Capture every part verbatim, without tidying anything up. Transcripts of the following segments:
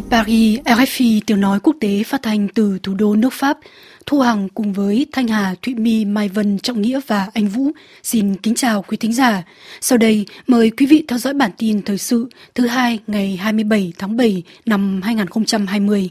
Paris, rờ ép i tiếng nói quốc tế phát thanh từ thủ đô nước Pháp. Thu Hằng cùng với Thanh Hà, Thụy My, Mai Vân, Trọng Nghĩa và Anh Vũ xin kính chào quý thính giả. Sau đây, mời quý vị theo dõi bản tin thời sự thứ hai ngày hai mươi bảy tháng bảy năm hai nghìn không trăm hai mươi.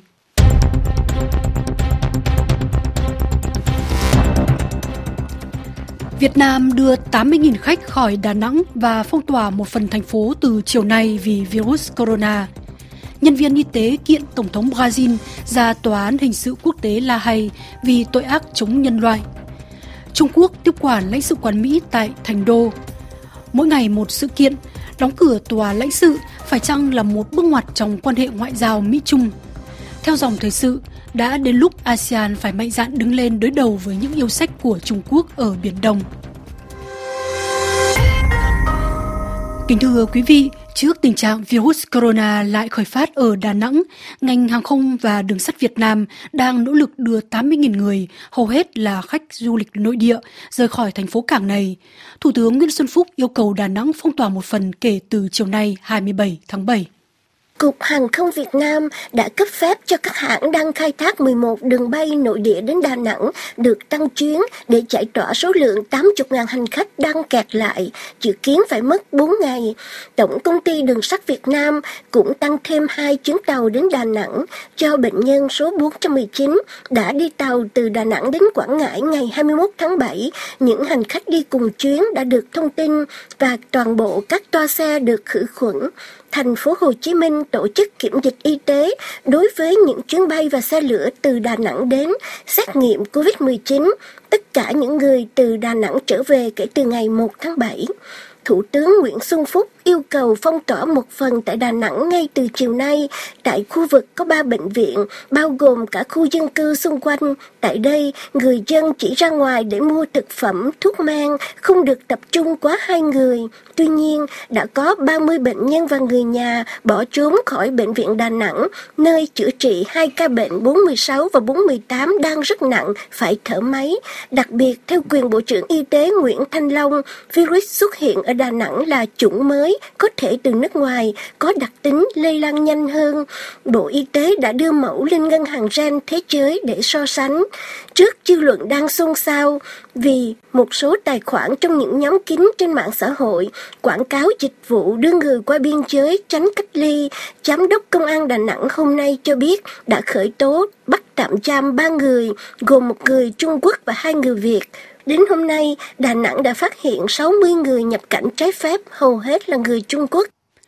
Việt Nam đưa tám mươi nghìn khách khỏi Đà Nẵng và phong tỏa một phần thành phố từ chiều nay vì virus corona. Nhân viên y tế kiện Tổng thống Brazil ra Tòa án Hình sự Quốc tế La Hay vì tội ác chống nhân loại. Trung Quốc tiếp quản lãnh sự quán Mỹ tại Thành Đô. Mỗi ngày một sự kiện, đóng cửa tòa lãnh sự phải chăng là một bước ngoặt trong quan hệ ngoại giao Mỹ-Trung? Theo dòng thời sự, đã đến lúc a sê an phải mạnh dạn đứng lên đối đầu với những yêu sách của Trung Quốc ở Biển Đông. Kính thưa quý vị, trước tình trạng virus corona lại khởi phát ở Đà Nẵng, ngành hàng không và đường sắt Việt Nam đang nỗ lực đưa tám mươi nghìn người, hầu hết là khách du lịch nội địa, rời khỏi thành phố cảng này. Thủ tướng Nguyễn Xuân Phúc yêu cầu Đà Nẵng phong tỏa một phần kể từ chiều nay hai mươi bảy tháng bảy. Cục Hàng không Việt Nam đã cấp phép cho các hãng đang khai thác mười một đường bay nội địa đến Đà Nẵng được tăng chuyến để giải tỏa số lượng tám mươi nghìn hành khách đang kẹt lại, dự kiến phải mất bốn ngày. Tổng công ty Đường sắt Việt Nam cũng tăng thêm hai chuyến tàu đến Đà Nẵng cho bệnh nhân số bốn trăm mười chín đã đi tàu từ Đà Nẵng đến Quảng Ngãi ngày hai mươi mốt tháng bảy. Những hành khách đi cùng chuyến đã được thông tin và toàn bộ các toa xe được khử khuẩn. Thành phố Hồ Chí Minh tổ chức kiểm dịch y tế đối với những chuyến bay và xe lửa từ Đà Nẵng đến, xét nghiệm covid mười chín, tất cả những người từ Đà Nẵng trở về kể từ ngày một tháng bảy. Thủ tướng Nguyễn Xuân Phúc yêu cầu phong tỏa một phần tại Đà Nẵng ngay từ chiều nay. Tại khu vực có ba bệnh viện, bao gồm cả khu dân cư xung quanh. Tại đây, người dân chỉ ra ngoài để mua thực phẩm, thuốc men, không được tập trung quá hai người. Tuy nhiên, đã có ba mươi bệnh nhân và người nhà bỏ trốn khỏi bệnh viện Đà Nẵng, nơi chữa trị hai ca bệnh bốn mươi sáu và bốn mươi tám đang rất nặng, phải thở máy. Đặc biệt, theo quyền Bộ trưởng Y tế Nguyễn Thanh Long, virus xuất hiện ở Đà Nẵng là chủng mới, có thể từ nước ngoài, có đặc tính lây lan nhanh hơn. Bộ Y tế đã đưa mẫu lên ngân hàng gen thế giới để so sánh. Trước dư luận đang xôn xao vì một số tài khoản trong những nhóm kín trên mạng xã hội quảng cáo dịch vụ đưa người qua biên giới tránh cách ly, Giám đốc Công an Đà Nẵng hôm nay cho biết đã khởi tố bắt tạm giam ba người, gồm một người Trung Quốc và hai người Việt. Đến hôm nay, Đà Nẵng đã phát hiện sáu mươi người nhập cảnh trái phép, hầu hết là người Trung Quốc.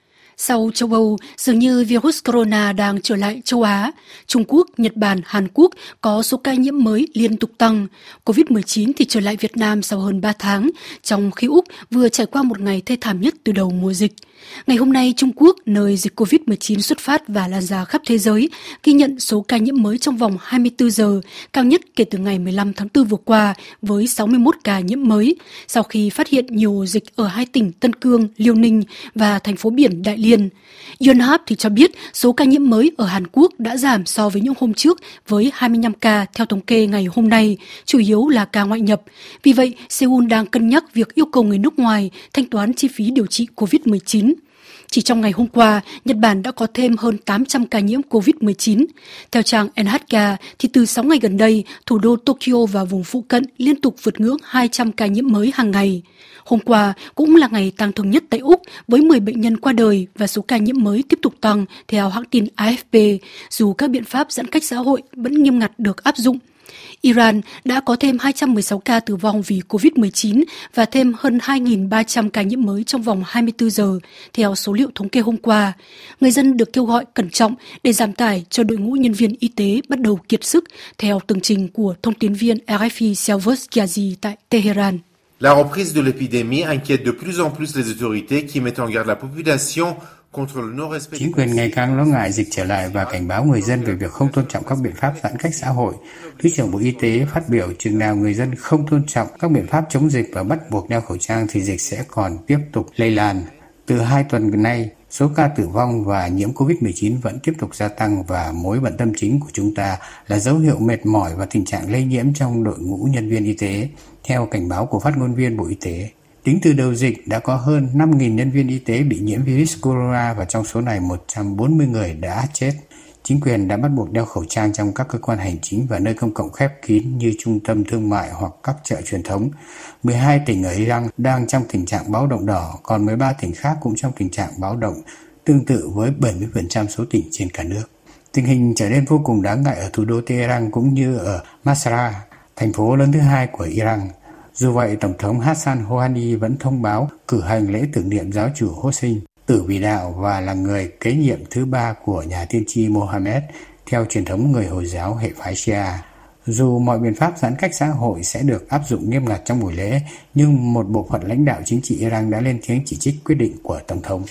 Sau châu Âu, dường như virus corona đang trở lại châu Á. Trung Quốc, Nhật Bản, Hàn Quốc có số ca nhiễm mới liên tục tăng. covid mười chín thì trở lại Việt Nam sau hơn ba tháng, trong khi Úc vừa trải qua một ngày thê thảm nhất từ đầu mùa dịch. Ngày hôm nay, Trung Quốc, nơi dịch covid mười chín xuất phát và lan ra khắp thế giới, ghi nhận số ca nhiễm mới trong vòng hai mươi tư giờ, cao nhất kể từ ngày mười lăm tháng tư vừa qua, với sáu mươi mốt ca nhiễm mới, sau khi phát hiện nhiều dịch ở hai tỉnh Tân Cương, Liêu Ninh và thành phố biển Đại Liên. Yonhap thì cho biết số ca nhiễm mới ở Hàn Quốc đã giảm so với những hôm trước với hai mươi lăm ca theo thống kê ngày hôm nay, chủ yếu là ca ngoại nhập. Vì vậy, Seoul đang cân nhắc việc yêu cầu người nước ngoài thanh toán chi phí điều trị covid mười chín. Chỉ trong ngày hôm qua, Nhật Bản đã có thêm hơn tám trăm ca nhiễm covid mười chín. Theo trang en hát ca, thì từ sáu ngày gần đây, thủ đô Tokyo và vùng phụ cận liên tục vượt ngưỡng hai trăm ca nhiễm mới hàng ngày. Hôm qua cũng là ngày tang thương nhất tại Úc với mười bệnh nhân qua đời và số ca nhiễm mới tiếp tục tăng theo hãng tin a ép pê, dù các biện pháp giãn cách xã hội vẫn nghiêm ngặt được áp dụng. Iran đã có thêm hai trăm mười sáu ca tử vong vì covid mười chín và thêm hơn hai nghìn ba trăm ca nhiễm mới trong vòng hai mươi tư giờ, theo số liệu thống kê hôm qua. Người dân được kêu gọi cẩn trọng để giảm tải cho đội ngũ nhân viên y tế bắt đầu kiệt sức, theo tường trình của thông tín viên rờ ép i Selvos Ghazi tại Tehran. La reprise de l'épidémie inquiète de plus en plus les autorités qui mettent en garde la population. Chính quyền ngày càng lo ngại dịch trở lại và cảnh báo người dân về việc không tôn trọng các biện pháp giãn cách xã hội. Thứ trưởng Bộ Y tế phát biểu chừng nào người dân không tôn trọng các biện pháp chống dịch và bắt buộc đeo khẩu trang thì dịch sẽ còn tiếp tục lây lan. Từ hai tuần nay, số ca tử vong và nhiễm covid mười chín vẫn tiếp tục gia tăng và mối bận tâm chính của chúng ta là dấu hiệu mệt mỏi và tình trạng lây nhiễm trong đội ngũ nhân viên y tế, theo cảnh báo của phát ngôn viên Bộ Y tế. Tính từ đầu dịch đã có hơn năm nghìn nhân viên y tế bị nhiễm virus corona và trong số này một trăm bốn mươi người đã chết. Chính quyền đã bắt buộc đeo khẩu trang trong các cơ quan hành chính và nơi công cộng khép kín như trung tâm thương mại hoặc các chợ truyền thống. mười hai tỉnh ở Iran đang trong tình trạng báo động đỏ, còn mười ba tỉnh khác cũng trong tình trạng báo động, tương tự với bảy mươi phần trăm số tỉnh trên cả nước. Tình hình trở nên vô cùng đáng ngại ở thủ đô Tehran cũng như ở Masra, thành phố lớn thứ hai của Iran. Dù vậy, Tổng thống Hassan Rouhani vẫn thông báo cử hành lễ tưởng niệm giáo chủ Hossein, tử vì đạo và là người kế nhiệm thứ ba của nhà tiên tri Mohammed theo truyền thống người Hồi giáo hệ phái Shia. Dù mọi biện pháp giãn cách xã hội sẽ được áp dụng nghiêm ngặt trong buổi lễ, nhưng một bộ phận lãnh đạo chính trị Iran đã lên tiếng chỉ trích quyết định của Tổng thống.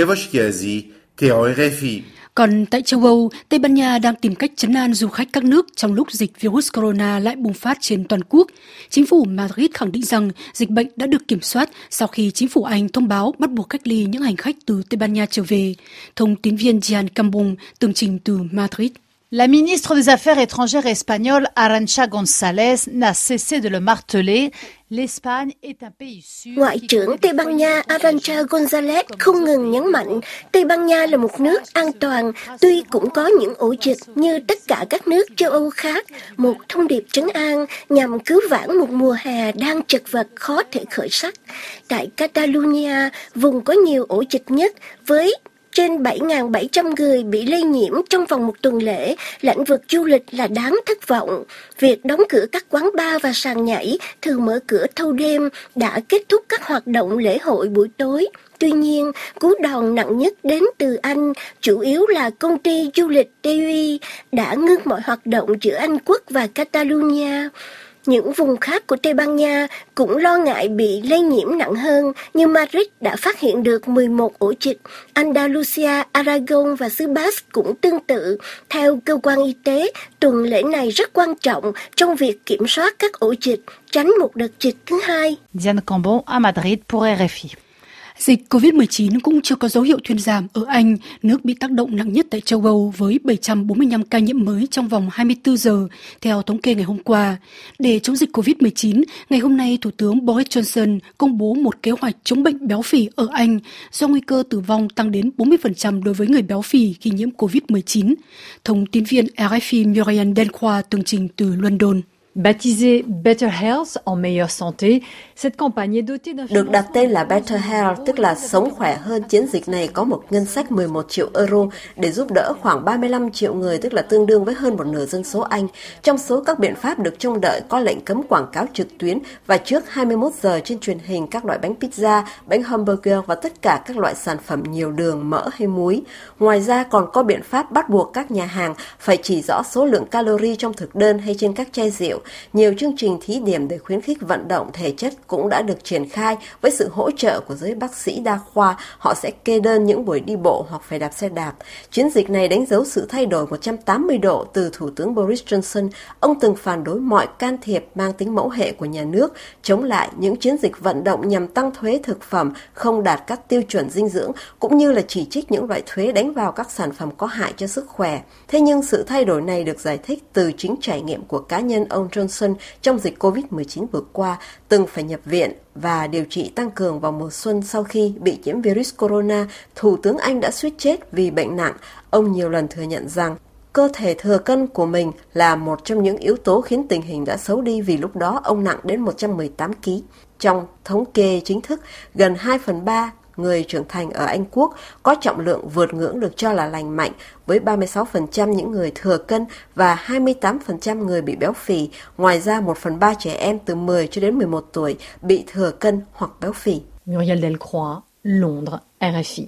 Còn tại châu Âu, Tây Ban Nha đang tìm cách trấn an du khách các nước trong lúc dịch virus corona lại bùng phát trên toàn quốc. Chính phủ Madrid khẳng định rằng dịch bệnh đã được kiểm soát sau khi chính phủ Anh thông báo bắt buộc cách ly những hành khách từ Tây Ban Nha trở về. Thông tín viên Gian Cambon tường trình từ Madrid. La ministre des Affaires étrangères espagnole Arantxa González n'a cessé de le marteler. L'Espagne est un pays sûr. Ngoại trưởng Tây Ban Nha Arantxa González không ngừng nhấn mạnh Tây Ban Nha là một nước an toàn, tuy cũng có những ổ dịch như tất cả các nước châu Âu khác, một thông điệp trấn an nhằm cứu vãn một mùa hè đang chật vật khó thể khởi sắc. Tại Catalonia, vùng có nhiều ổ dịch nhất với trên bảy nghìn bảy trăm người bị lây nhiễm trong vòng một tuần lễ, lĩnh vực du lịch là đáng thất vọng. Việc đóng cửa các quán bar và sàn nhảy, thường mở cửa thâu đêm, đã kết thúc các hoạt động lễ hội buổi tối. Tuy nhiên, cú đòn nặng nhất đến từ Anh, chủ yếu là công ty du lịch tê u đã ngưng mọi hoạt động giữa Anh Quốc và Catalonia. Những vùng khác của Tây Ban Nha cũng lo ngại bị lây nhiễm nặng hơn, như Madrid đã phát hiện được mười một ổ dịch. Andalusia, Aragon và xứ Basque cũng tương tự. Theo cơ quan y tế, tuần lễ này rất quan trọng trong việc kiểm soát các ổ dịch, tránh một đợt dịch thứ hai. Diane Cambon à Madrid pour rờ ép i. Dịch covid mười chín cũng chưa có dấu hiệu thuyên giảm ở Anh, nước bị tác động nặng nhất tại châu Âu với bảy trăm bốn mươi lăm ca nhiễm mới trong vòng hai mươi tư giờ, theo thống kê ngày hôm qua. Để chống dịch covid mười chín, ngày hôm nay Thủ tướng Boris Johnson công bố một kế hoạch chống bệnh béo phì ở Anh do nguy cơ tử vong tăng đến bốn mươi phần trăm đối với người béo phì khi nhiễm covid mười chín. Thông tín viên rờ ép i Muriel Delcroix tường trình từ London. Baptisée Better Health en meilleure santé, cette campagne est dotée d'un được đặt tên là Better Health, tức là sống khỏe hơn. Chiến dịch này có một ngân sách mười một triệu euro để giúp đỡ khoảng ba mươi lăm triệu người, tức là tương đương với hơn một nửa dân số Anh. Trong số các biện pháp được trông đợi có lệnh cấm quảng cáo trực tuyến và trước hai mươi mốt giờ trên truyền hình các loại bánh pizza, bánh hamburger và tất cả các loại sản phẩm nhiều đường, mỡ hay muối. Ngoài ra còn có biện pháp bắt buộc các nhà hàng phải chỉ rõ số lượng calorie trong thực đơn hay trên các chai rượu. Nhiều chương trình thí điểm để khuyến khích vận động thể chất cũng đã được triển khai với sự hỗ trợ của giới bác sĩ đa khoa. Họ sẽ kê đơn những buổi đi bộ hoặc phải đạp xe đạp. Chiến dịch này đánh dấu sự thay đổi một trăm tám mươi độ từ Thủ tướng Boris Johnson. Ông từng phản đối mọi can thiệp mang tính mẫu hệ của nhà nước, chống lại những chiến dịch vận động nhằm tăng thuế thực phẩm không đạt các tiêu chuẩn dinh dưỡng, cũng như là chỉ trích những loại thuế đánh vào các sản phẩm có hại cho sức khỏe. Thế nhưng sự thay đổi này được giải thích từ chính trải nghiệm của cá nhân ông Johnson trong dịch covid mười chín vừa qua, từng phải nhập viện và điều trị tăng cường vào mùa xuân sau khi bị nhiễm virus corona. Thủ tướng Anh đã suýt chết vì bệnh nặng. Ông nhiều lần thừa nhận rằng cơ thể thừa cân của mình là một trong những yếu tố khiến tình hình đã xấu đi, vì lúc đó ông nặng đến một trăm mười tám ki lô gam. Trong thống kê chính thức, gần hai phần ba người trưởng thành ở Anh Quốc có trọng lượng vượt ngưỡng được cho là lành mạnh, với ba mươi sáu phần trăm những người thừa cân và hai mươi tám phần trăm người bị béo phì. Ngoài ra, một phần ba trẻ em từ mười cho đến mười một tuổi bị thừa cân hoặc béo phì. Muriel Delcroix, Londres, rờ ép i.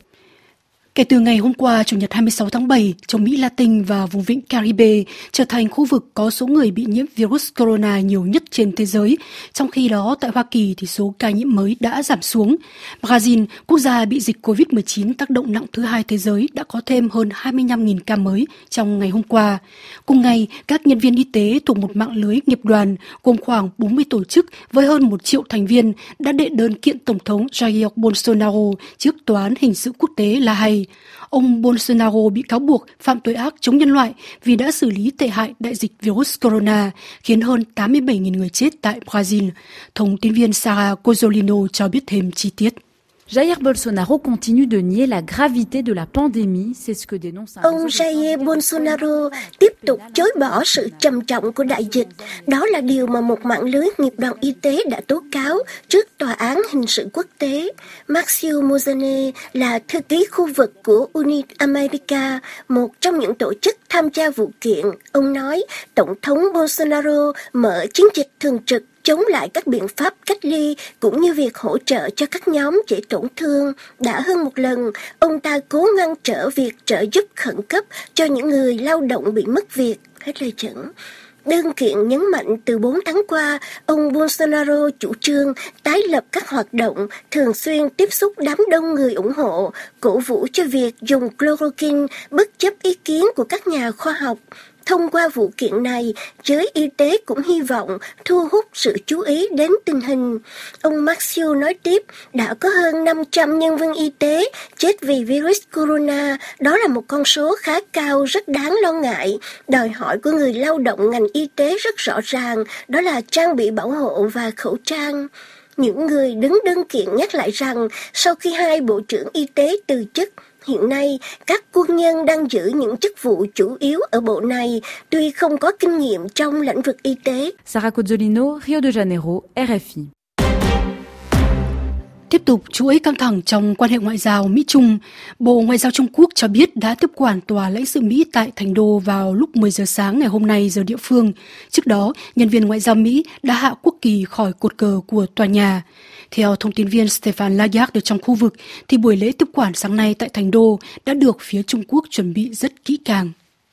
Kể từ ngày hôm qua, Chủ nhật hai mươi sáu tháng bảy, châu Mỹ Latin và vùng vịnh Caribe trở thành khu vực có số người bị nhiễm virus corona nhiều nhất trên thế giới. Trong khi đó, tại Hoa Kỳ thì số ca nhiễm mới đã giảm xuống. Brazil, quốc gia bị dịch covid mười chín tác động nặng thứ hai thế giới, đã có thêm hơn hai mươi lăm nghìn ca mới trong ngày hôm qua. Cùng ngày, các nhân viên y tế thuộc một mạng lưới nghiệp đoàn gồm khoảng bốn mươi tổ chức với hơn một triệu thành viên đã đệ đơn kiện Tổng thống Jair Bolsonaro trước Tòa án Hình sự Quốc tế La Hay. Ông Bolsonaro bị cáo buộc phạm tội ác chống nhân loại vì đã xử lý tệ hại đại dịch virus corona, khiến hơn tám mươi bảy nghìn người chết tại Brazil. Thông tín viên Sarah Cozzolino cho biết thêm chi tiết. Jair Bolsonaro continue de nier la gravité de la pandémie, c'est ce que dénonce un Ông Jair Bolsonaro tiếp tục chối bỏ sự trầm trọng của đại dịch. Đó là điều mà một mạng lưới nghiệp đoàn y tế đã tố cáo trước Tòa án Hình sự Quốc tế. Marcio Mozane là thư ký khu vực của Unid America, một trong những tổ chức tham gia vụ kiện. Ông nói Tổng thống Bolsonaro mở chiến dịch thường trực chống lại các biện pháp cách ly cũng như việc hỗ trợ cho các nhóm dễ tổn thương. Đã hơn một lần, ông ta cố ngăn trở việc trợ giúp khẩn cấp cho những người lao động bị mất việc. Hết lời dẫn. Đơn kiện nhấn mạnh từ bốn tháng qua, ông Bolsonaro chủ trương tái lập các hoạt động, thường xuyên tiếp xúc đám đông người ủng hộ, cổ vũ cho việc dùng chloroquine bất chấp ý kiến của các nhà khoa học. Thông qua vụ kiện này, giới y tế cũng hy vọng thu hút sự chú ý đến tình hình. Ông Marcio nói tiếp, đã có hơn năm trăm nhân viên y tế chết vì virus corona. Đó là một con số khá cao, rất đáng lo ngại. Đòi hỏi của người lao động ngành y tế rất rõ ràng, đó là trang bị bảo hộ và khẩu trang. Những người đứng đơn kiện nhắc lại rằng, sau khi hai bộ trưởng y tế từ chức, hiện nay, các quân nhân đang giữ những chức vụ chủ yếu ở bộ này, tuy không có kinh nghiệm trong lĩnh vực y tế. Sarah Cozzolino, Rio de Janeiro, R F I. Tiếp tục chuỗi căng thẳng trong quan hệ ngoại giao Mỹ-Trung, Bộ Ngoại giao Trung Quốc cho biết đã tiếp quản tòa lãnh sự Mỹ tại Thành Đô vào lúc mười giờ sáng ngày hôm nay giờ địa phương. Trước đó, nhân viên ngoại giao Mỹ đã hạ quốc kỳ khỏi cột cờ của tòa nhà. Theo thông tin viên Stefan Layard ở trong khu vực, thì buổi lễ tiếp quản sáng nay tại Thành Đô đã được phía Trung Quốc chuẩn bị rất kỹ càng.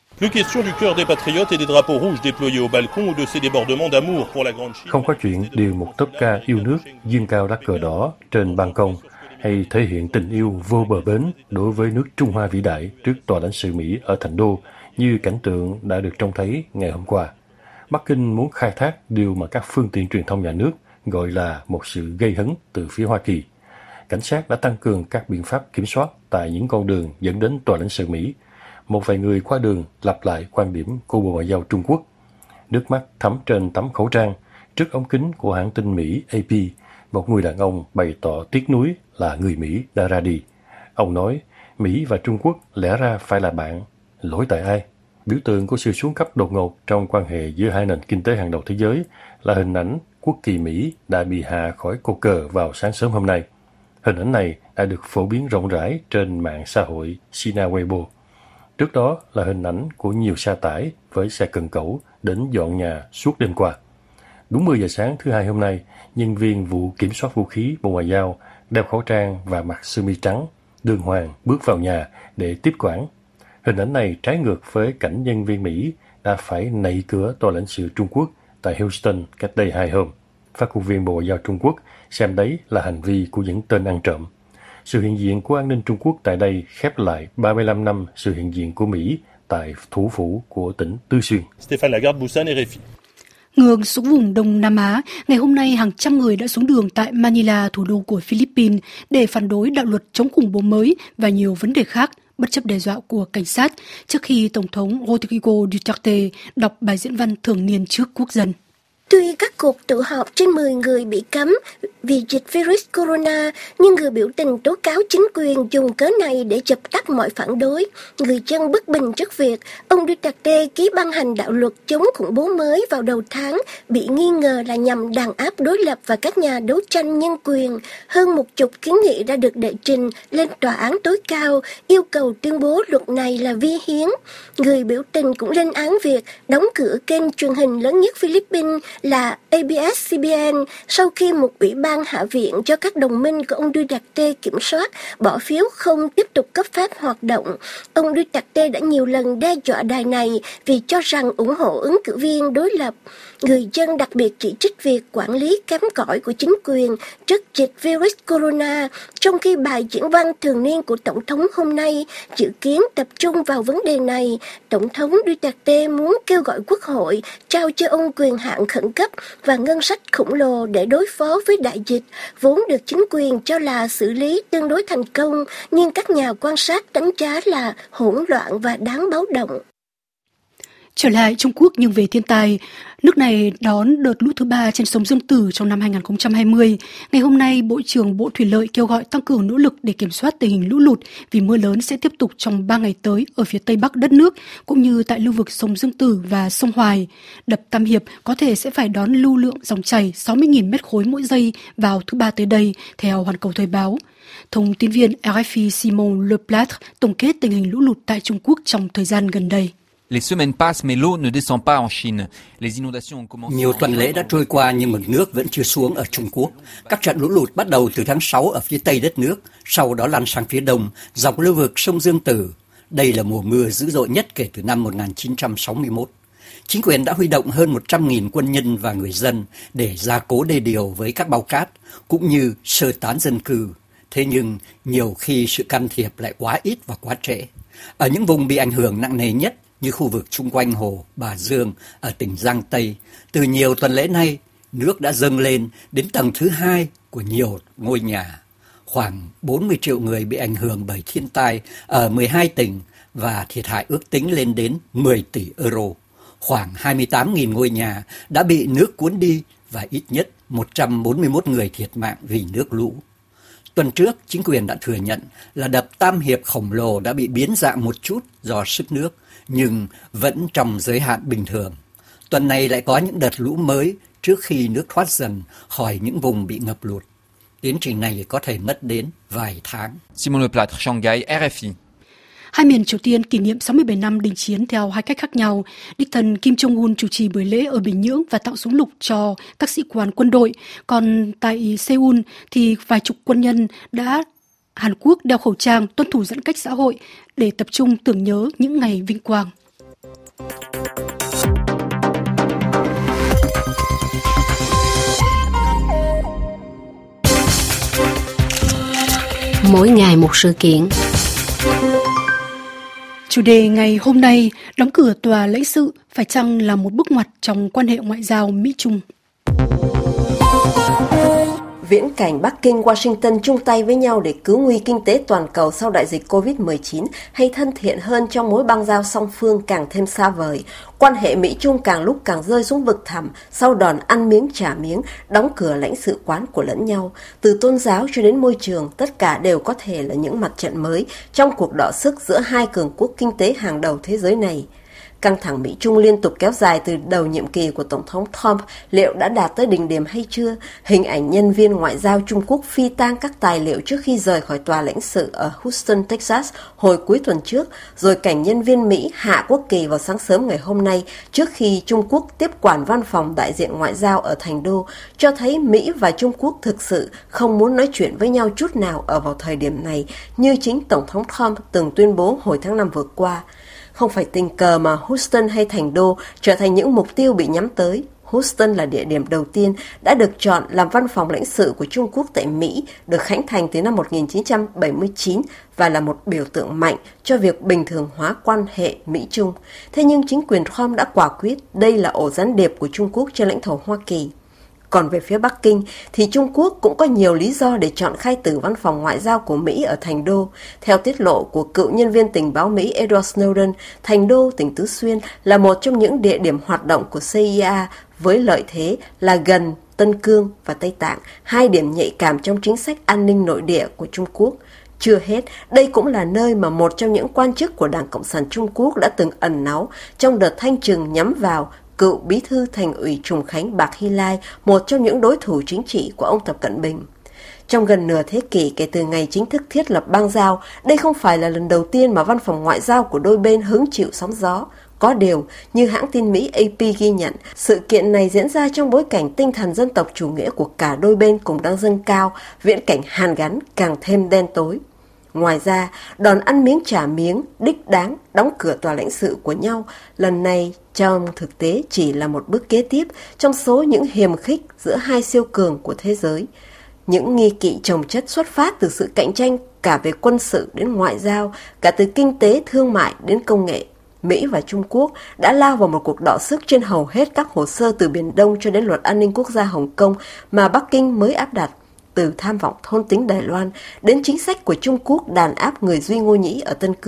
Không có chuyện điều một tốp ca yêu nước dương cao lá cờ đỏ trên ban công hay thể hiện tình yêu vô bờ bến đối với nước Trung Hoa vĩ đại trước tòa lãnh sự Mỹ ở Thành Đô như cảnh tượng đã được trông thấy ngày hôm qua. Bắc Kinh muốn khai thác điều mà các phương tiện truyền thông nhà nước gọi là một sự gây hấn từ phía Hoa Kỳ. Cảnh sát đã tăng cường các biện pháp kiểm soát tại những con đường dẫn đến tòa lãnh sự Mỹ. Một vài người qua đường lặp lại quan điểm của Bộ Ngoại giao Trung Quốc. Nước mắt thấm trên tấm khẩu trang trước ống kính của hãng tin Mỹ A P, một người đàn ông bày tỏ tiếc nuối là người Mỹ đã ra đi. Ông nói, Mỹ và Trung Quốc lẽ ra phải là bạn, lỗi tại ai? Biểu tượng của sự xuống cấp đột ngột trong quan hệ giữa hai nền kinh tế hàng đầu thế giới là hình ảnh quốc kỳ Mỹ đã bị hạ khỏi cột cờ vào sáng sớm hôm nay. Hình ảnh này đã được phổ biến rộng rãi trên mạng xã hội Sina Weibo. Trước đó là hình ảnh của nhiều xe tải với xe cần cẩu đến dọn nhà suốt đêm qua. Đúng mười giờ sáng thứ Hai hôm nay, nhân viên vụ kiểm soát vũ khí Bộ Ngoại giao đeo khẩu trang và mặc sơ mi trắng, đường hoàng bước vào nhà để tiếp quản. Hình ảnh này trái ngược với cảnh nhân viên Mỹ đã phải nạy cửa tòa lãnh sự Trung Quốc tại Houston cách đây hai hôm. Phát ngôn viên Bộ Ngoại giao Trung Quốc xem đấy là hành vi của những tên ăn trộm. Sự hiện diện của an ninh Trung Quốc tại đây khép lại ba mươi lăm năm sự hiện diện của Mỹ tại thủ phủ của tỉnh Tư Xuyên. Stefan Lagarde, Busan, R F I. Ngược xuống vùng Đông Nam Á, ngày hôm nay hàng trăm người đã xuống đường tại Manila, thủ đô của Philippines, để phản đối đạo luật chống khủng bố mới và nhiều vấn đề khác, bất chấp đe dọa của cảnh sát, trước khi Tổng thống Rodrigo Duterte đọc bài diễn văn thường niên trước quốc dân. Tuy các cuộc tụ họp trên mười người bị cấm vì dịch virus corona, nhưng người biểu tình tố cáo chính quyền dùng cớ này để dập tắt mọi phản đối. Người dân bất bình trước việc ông Duterte ký ban hành đạo luật chống khủng bố mới vào đầu tháng, bị nghi ngờ là nhằm đàn áp đối lập và các nhà đấu tranh nhân quyền. Hơn một chục kiến nghị đã được đệ trình lên tòa án tối cao, yêu cầu tuyên bố luật này là vi hiến. Người biểu tình cũng lên án việc đóng cửa kênh truyền hình lớn nhất Philippines là A B S C B N sau khi một ủy ban hạ viện cho các đồng minh của ông Duterte kiểm soát bỏ phiếu không tiếp tục cấp phép hoạt động. Ông Duterte đã nhiều lần đe dọa đài này vì cho rằng ủng hộ ứng cử viên đối lập. Người dân đặc biệt chỉ trích việc quản lý kém cỏi của chính quyền trước dịch virus corona, trong khi bài diễn văn thường niên của Tổng thống hôm nay dự kiến tập trung vào vấn đề này. Tổng thống Duterte muốn kêu gọi Quốc hội trao cho ông quyền hạn khẩn cấp và ngân sách khổng lồ để đối phó với đại dịch, vốn được chính quyền cho là xử lý tương đối thành công, nhưng các nhà quan sát đánh giá là hỗn loạn và đáng báo động. Trở lại Trung Quốc nhưng về thiên tai, nước này đón đợt lũ thứ ba trên sông Dương Tử trong năm hai không hai không. Ngày hôm nay, Bộ trưởng Bộ Thủy lợi kêu gọi tăng cường nỗ lực để kiểm soát tình hình lũ lụt vì mưa lớn sẽ tiếp tục trong ba ngày tới ở phía tây bắc đất nước, cũng như tại lưu vực sông Dương Tử và sông Hoài. Đập Tam Hiệp có thể sẽ phải đón lưu lượng dòng chảy sáu mươi nghìn mét khối mỗi giây vào thứ ba tới đây, theo Hoàn Cầu Thời báo. Thông tin viên R F I Simon Leplatre tổng kết tình hình lũ lụt tại Trung Quốc trong thời gian gần đây. Nhiều tuần lễ đã trôi qua nhưng mực nước vẫn chưa xuống ở Trung Quốc. Các trận lũ lụt bắt đầu từ tháng sáu ở phía tây đất nước, sau đó lan sang phía đông, dọc lưu vực sông Dương Tử. Đây là mùa mưa dữ dội nhất kể từ năm một nghìn chín trăm sáu mươi mốt. Chính quyền đã huy động hơn một trăm nghìn quân nhân và người dân để gia cố đê điều với các bao cát, cũng như sơ tán dân cư. Thế nhưng, nhiều khi sự can thiệp lại quá ít và quá trễ. Ở những vùng bị ảnh hưởng nặng nề nhất, như khu vực chung quanh hồ Bà Dương ở tỉnh Giang Tây, từ nhiều tuần lễ nay, nước đã dâng lên đến tầng thứ hai của nhiều ngôi nhà. Khoảng bốn mươi triệu người bị ảnh hưởng bởi thiên tai ở mười hai tỉnh và thiệt hại ước tính lên đến mười tỷ euro. Khoảng hai mươi tám nghìn ngôi nhà đã bị nước cuốn đi và ít nhất một trăm bốn mươi mốt người thiệt mạng vì nước lũ. Tuần trước, chính quyền đã thừa nhận là đập Tam Hiệp khổng lồ đã bị biến dạng một chút do sức nước, nhưng vẫn trong giới hạn bình thường. Tuần này lại có những đợt lũ mới trước khi nước thoát dần khỏi những vùng bị ngập lụt. Tiến trình này có thể mất đến vài tháng. Simon Leplatre, Shanghai, R F I. Hai miền Triều Tiên kỷ niệm sáu mươi bảy năm đình chiến theo hai cách khác nhau. Đích thân Kim Jong-un chủ trì buổi lễ ở Bình Nhưỡng và tặng súng lục cho các sĩ quan quân đội. Còn tại Seoul thì vài chục quân nhân đã Hàn Quốc đeo khẩu trang, tuân thủ giãn cách xã hội để tập trung tưởng nhớ những ngày vinh quang. Mỗi ngày một sự kiện. Chủ đề ngày hôm nay, đóng cửa tòa lãnh sự phải chăng là một bước ngoặt trong quan hệ ngoại giao Mỹ-Trung? Viễn cảnh Bắc Kinh, Washington chung tay với nhau để cứu nguy kinh tế toàn cầu sau đại dịch covid mười chín hay thân thiện hơn trong mối băng giao song phương càng thêm xa vời. Quan hệ Mỹ-Trung càng lúc càng rơi xuống vực thẳm sau đòn ăn miếng trả miếng, đóng cửa lãnh sự quán của lẫn nhau. Từ tôn giáo cho đến môi trường, tất cả đều có thể là những mặt trận mới trong cuộc đọ sức giữa hai cường quốc kinh tế hàng đầu thế giới này. Căng thẳng Mỹ-Trung liên tục kéo dài từ đầu nhiệm kỳ của Tổng thống Trump liệu đã đạt tới đỉnh điểm hay chưa? Hình ảnh nhân viên ngoại giao Trung Quốc phi tang các tài liệu trước khi rời khỏi tòa lãnh sự ở Houston, Texas hồi cuối tuần trước, rồi cảnh nhân viên Mỹ hạ quốc kỳ vào sáng sớm ngày hôm nay trước khi Trung Quốc tiếp quản văn phòng đại diện ngoại giao ở Thành Đô, cho thấy Mỹ và Trung Quốc thực sự không muốn nói chuyện với nhau chút nào ở vào thời điểm này, như chính Tổng thống Trump từng tuyên bố hồi tháng năm vừa qua. Không phải tình cờ mà Houston hay Thành Đô trở thành những mục tiêu bị nhắm tới. Houston là địa điểm đầu tiên đã được chọn làm văn phòng lãnh sự của Trung Quốc tại Mỹ, được khánh thành từ năm một nghìn chín trăm bảy mươi chín và là một biểu tượng mạnh cho việc bình thường hóa quan hệ Mỹ-Trung. Thế nhưng chính quyền Trump đã quả quyết đây là ổ gián điệp của Trung Quốc trên lãnh thổ Hoa Kỳ. Còn về phía Bắc Kinh thì Trung Quốc cũng có nhiều lý do để chọn khai tử văn phòng ngoại giao của Mỹ ở Thành Đô. Theo tiết lộ của cựu nhân viên tình báo Mỹ Edward Snowden, Thành Đô, tỉnh Tứ Xuyên là một trong những địa điểm hoạt động của C I A với lợi thế là gần Tân Cương và Tây Tạng, hai điểm nhạy cảm trong chính sách an ninh nội địa của Trung Quốc. Chưa hết, đây cũng là nơi mà một trong những quan chức của Đảng Cộng sản Trung Quốc đã từng ẩn náu trong đợt thanh trừng nhắm vào cựu bí thư thành ủy Trùng Khánh Bạc Hy Lai, một trong những đối thủ chính trị của ông Tập Cận Bình. Trong gần nửa thế kỷ kể từ ngày chính thức thiết lập bang giao, đây không phải là lần đầu tiên mà văn phòng ngoại giao của đôi bên hứng chịu sóng gió. Có điều, như hãng tin Mỹ A P ghi nhận, sự kiện này diễn ra trong bối cảnh tinh thần dân tộc chủ nghĩa của cả đôi bên cùng đang dâng cao, viễn cảnh hàn gắn càng thêm đen tối. Ngoài ra, đòn ăn miếng trả miếng, đích đáng, đóng cửa tòa lãnh sự của nhau, lần này trong thực tế chỉ là một bước kế tiếp trong số những hiềm khích giữa hai siêu cường của thế giới. Những nghi kỵ chồng chất xuất phát từ sự cạnh tranh cả về quân sự đến ngoại giao, cả từ kinh tế, thương mại đến công nghệ. Mỹ và Trung Quốc đã lao vào một cuộc đọ sức trên hầu hết các hồ sơ từ Biển Đông cho đến luật an ninh quốc gia Hồng Kông mà Bắc Kinh mới áp đặt. Từ tham vọng thôn tính Đài Loan đến chính sách của Trung Quốc đàn áp người Duy Ngô Nhĩ ở Tân Cương.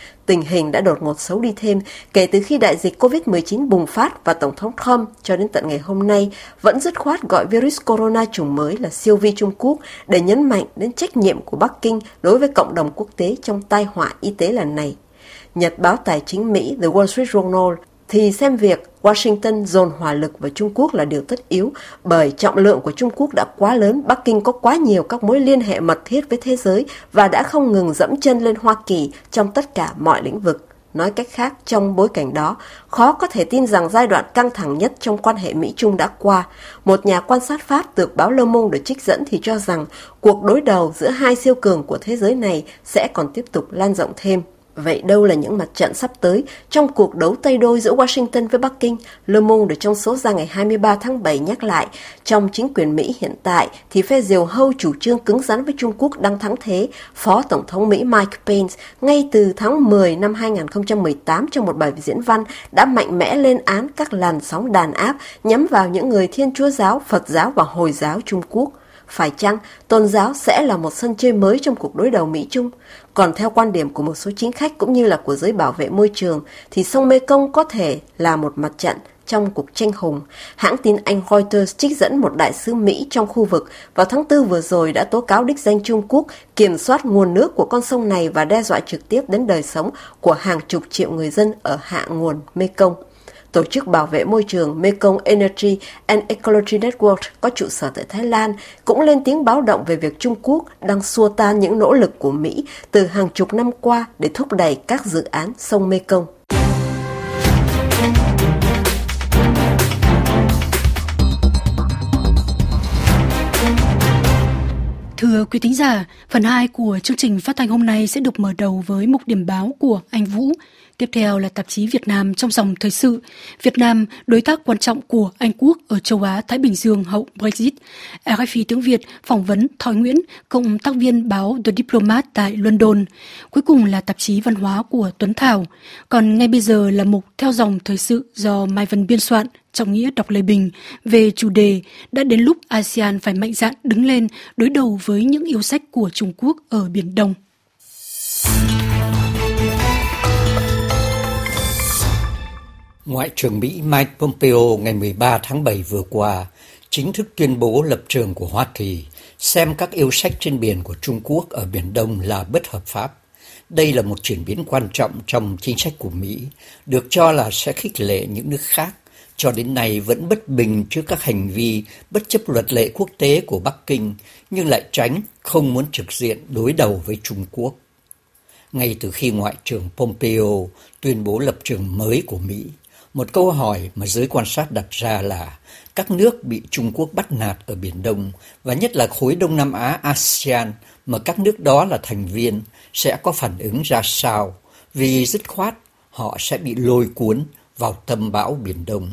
Tình hình đã đột ngột xấu đi thêm kể từ khi đại dịch covid mười chín bùng phát và Tổng thống Trump cho đến tận ngày hôm nay vẫn dứt khoát gọi virus corona chủng mới là siêu vi Trung Quốc để nhấn mạnh đến trách nhiệm của Bắc Kinh đối với cộng đồng quốc tế trong tai họa y tế lần này. Nhật báo tài chính Mỹ The Wall Street Journal thì xem việc Washington dồn hỏa lực vào Trung Quốc là điều tất yếu bởi trọng lượng của Trung Quốc đã quá lớn, Bắc Kinh có quá nhiều các mối liên hệ mật thiết với thế giới và đã không ngừng dẫm chân lên Hoa Kỳ trong tất cả mọi lĩnh vực. Nói cách khác, trong bối cảnh đó, khó có thể tin rằng giai đoạn căng thẳng nhất trong quan hệ Mỹ-Trung đã qua. Một nhà quan sát Pháp được báo Le Monde được trích dẫn thì cho rằng cuộc đối đầu giữa hai siêu cường của thế giới này sẽ còn tiếp tục lan rộng thêm. Vậy đâu là những mặt trận sắp tới trong cuộc đấu tay đôi giữa Washington với Bắc Kinh? Le Monde được trong số ra ngày hai mươi ba tháng bảy nhắc lại, trong chính quyền Mỹ hiện tại thì phe diều hâu chủ trương cứng rắn với Trung Quốc đang thắng thế. Phó Tổng thống Mỹ Mike Pence ngay từ tháng mười năm hai nghìn không trăm mười tám trong một bài diễn văn đã mạnh mẽ lên án các làn sóng đàn áp nhắm vào những người Thiên Chúa giáo, Phật giáo và Hồi giáo Trung Quốc. Phải chăng tôn giáo sẽ là một sân chơi mới trong cuộc đối đầu Mỹ-Trung? Còn theo quan điểm của một số chính khách cũng như là của giới bảo vệ môi trường, thì sông Mekong có thể là một mặt trận trong cuộc tranh hùng. Hãng tin Anh Reuters trích dẫn một đại sứ Mỹ trong khu vực vào tháng tư vừa rồi đã tố cáo đích danh Trung Quốc kiểm soát nguồn nước của con sông này và đe dọa trực tiếp đến đời sống của hàng chục triệu người dân ở hạ nguồn Mekong. Tổ chức bảo vệ môi trường Mekong Energy and Ecology Network có trụ sở tại Thái Lan cũng lên tiếng báo động về việc Trung Quốc đang xua tan những nỗ lực của Mỹ từ hàng chục năm qua để thúc đẩy các dự án sông Mekong. Thưa quý thính giả, phần hai của chương trình phát thanh hôm nay sẽ được mở đầu với mục điểm báo của anh Vũ. Tiếp theo là tạp chí Việt Nam trong dòng thời sự. Việt Nam, đối tác quan trọng của Anh Quốc ở châu Á-Thái Bình Dương hậu Brexit. rờ ép i tiếng Việt phỏng vấn Thói Nguyễn, cộng tác viên báo The Diplomat tại London. Cuối cùng là tạp chí văn hóa của Tuấn Thảo. Còn ngay bây giờ là mục theo dòng thời sự do Mai Vân biên soạn, trong nghĩa đọc lời bình, về chủ đề đã đến lúc a sê an phải mạnh dạn đứng lên đối đầu với những yêu sách của Trung Quốc ở Biển Đông. Ngoại trưởng Mỹ Mike Pompeo ngày mười ba tháng bảy vừa qua chính thức tuyên bố lập trường của Hoa Kỳ xem các yêu sách trên biển của Trung Quốc ở Biển Đông là bất hợp pháp. Đây là một chuyển biến quan trọng trong chính sách của Mỹ, được cho là sẽ khích lệ những nước khác cho đến nay vẫn bất bình trước các hành vi bất chấp luật lệ quốc tế của Bắc Kinh, nhưng lại tránh không muốn trực diện đối đầu với Trung Quốc. Ngay từ khi Ngoại trưởng Pompeo tuyên bố lập trường mới của Mỹ, một câu hỏi mà giới quan sát đặt ra là các nước bị Trung Quốc bắt nạt ở Biển Đông và nhất là khối Đông Nam Á a sê an mà các nước đó là thành viên sẽ có phản ứng ra sao, vì dứt khoát họ sẽ bị lôi cuốn vào tâm bão Biển Đông.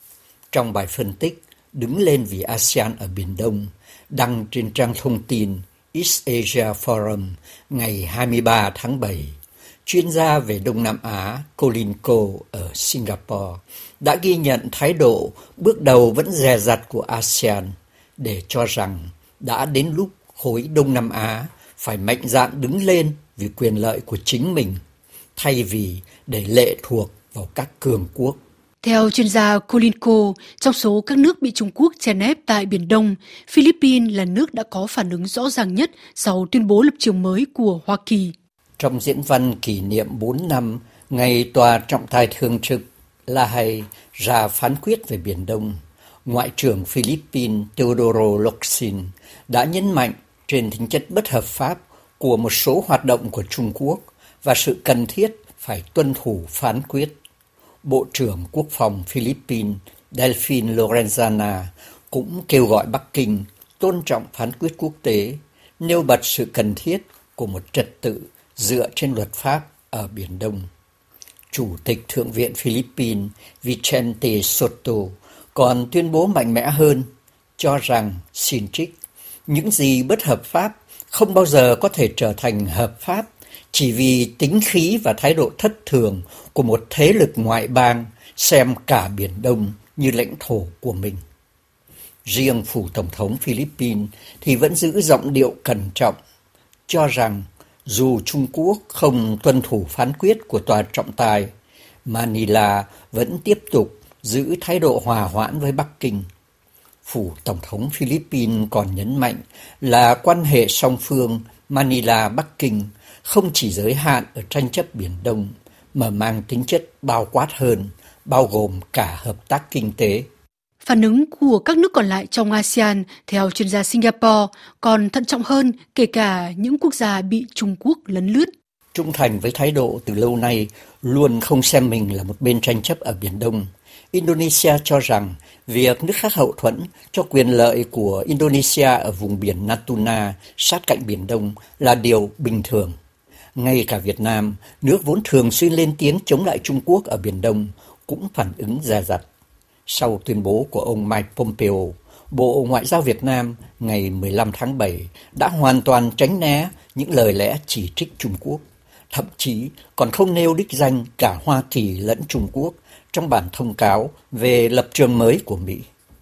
Trong bài phân tích Đứng lên vì a sê an ở Biển Đông đăng trên trang thông tin East Asia Forum ngày hai mươi ba tháng bảy, chuyên gia về Đông Nam Á Colin Coe ở Singapore đã ghi nhận thái độ bước đầu vẫn dè dặt của a sê an để cho rằng đã đến lúc khối Đông Nam Á phải mạnh dạn đứng lên vì quyền lợi của chính mình, thay vì để lệ thuộc vào các cường quốc. Theo chuyên gia Colin Coe, trong số các nước bị Trung Quốc chèn ép tại Biển Đông, Philippines là nước đã có phản ứng rõ ràng nhất sau tuyên bố lập trường mới của Hoa Kỳ. Trong diễn văn kỷ niệm bốn năm ngày Tòa trọng tài thường trực La Hay ra phán quyết về Biển Đông, Ngoại trưởng Philippines Teodoro Locsin đã nhấn mạnh trên tính chất bất hợp pháp của một số hoạt động của Trung Quốc và sự cần thiết phải tuân thủ phán quyết. Bộ trưởng Quốc phòng Philippines Delfin Lorenzana cũng kêu gọi Bắc Kinh tôn trọng phán quyết quốc tế, nêu bật sự cần thiết của một trật tự dựa trên luật pháp ở Biển Đông. Chủ tịch Thượng viện Philippines Vicente Soto còn tuyên bố mạnh mẽ hơn, cho rằng, xin trích, những gì bất hợp pháp không bao giờ có thể trở thành hợp pháp chỉ vì tính khí và thái độ thất thường của một thế lực ngoại bang xem cả Biển Đông như lãnh thổ của mình. Riêng phủ Tổng thống Philippines thì vẫn giữ giọng điệu cẩn trọng, cho rằng Dù Trung Quốc không tuân thủ phán quyết của tòa trọng tài, Manila vẫn tiếp tục giữ thái độ hòa hoãn với Bắc Kinh. Phủ Tổng thống Philippines còn nhấn mạnh là quan hệ song phương Manila-Bắc Kinh không chỉ giới hạn ở tranh chấp Biển Đông, mà mang tính chất bao quát hơn, bao gồm cả hợp tác kinh tế. Phản ứng của các nước còn lại trong a sê an, theo chuyên gia Singapore, còn thận trọng hơn kể cả những quốc gia bị Trung Quốc lấn lướt. Trung thành với thái độ từ lâu nay luôn không xem mình là một bên tranh chấp ở Biển Đông, Indonesia cho rằng việc nước khác hậu thuẫn cho quyền lợi của Indonesia ở vùng biển Natuna sát cạnh Biển Đông là điều bình thường. Ngay cả Việt Nam, nước vốn thường xuyên lên tiếng chống lại Trung Quốc ở Biển Đông, cũng phản ứng dè dặt. Sau tuyên bố của ông Mike Pompeo, Bộ Ngoại giao Việt Nam ngày mười lăm tháng bảy đã hoàn toàn tránh né những lời lẽ chỉ trích Trung Quốc, thậm chí còn không nêu đích danh cả Hoa Kỳ lẫn Trung Quốc trong bản thông cáo về lập trường mới của Mỹ.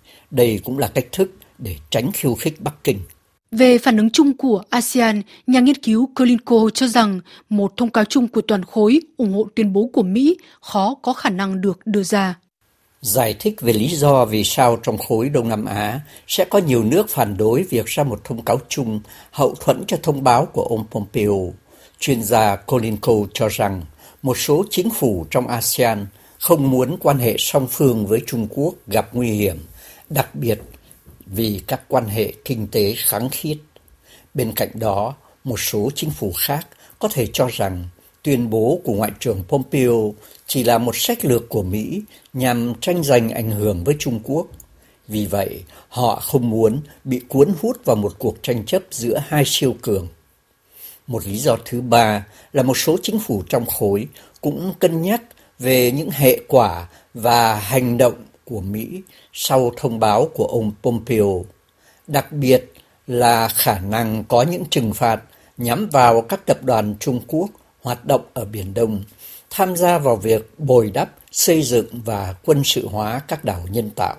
Đây cũng là cách thức để tránh khiêu khích Bắc Kinh. Về phản ứng chung của a sê an, nhà nghiên cứu Colin Coe cho rằng một thông cáo chung của toàn khối ủng hộ tuyên bố của Mỹ khó có khả năng được đưa ra. Giải thích về lý do vì sao trong khối Đông Nam Á sẽ có nhiều nước phản đối việc ra một thông cáo chung hậu thuẫn cho thông báo của ông Pompeo, chuyên gia Colin Coe cho rằng một số chính phủ trong a sê an không muốn quan hệ song phương với Trung Quốc gặp nguy hiểm, đặc biệt vì các quan hệ kinh tế khăng khít. Bên cạnh đó, một số chính phủ khác có thể cho rằng tuyên bố của Ngoại trưởng Pompeo chỉ là một sách lược của Mỹ nhằm tranh giành ảnh hưởng với Trung Quốc. Vì vậy, họ không muốn bị cuốn hút vào một cuộc tranh chấp giữa hai siêu cường. Một lý do thứ ba là một số chính phủ trong khối cũng cân nhắc về những hệ quả và hành động của Mỹ sau thông báo của ông Pompeo, đặc biệt là khả năng có những trừng phạt nhắm vào các tập đoàn Trung Quốc hoạt động ở Biển Đông, tham gia vào việc bồi đắp, xây dựng và quân sự hóa các đảo nhân tạo.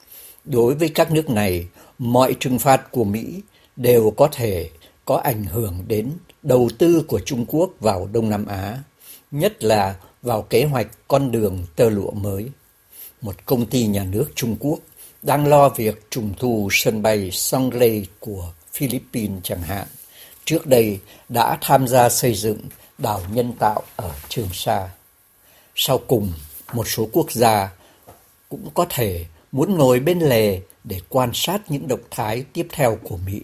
Đối với các nước này, mọi trừng phạt của Mỹ đều có thể có ảnh hưởng đến đầu tư của Trung Quốc vào Đông Nam Á, nhất là vào kế hoạch con đường tơ lụa mới. Một công ty nhà nước Trung Quốc đang lo việc trùng tu sân bay Songlei của Philippines chẳng hạn, trước đây đã tham gia xây dựng đảo nhân tạo ở Trường Sa. Sau cùng, một số quốc gia cũng có thể muốn ngồi bên lề để quan sát những động thái tiếp theo của Mỹ.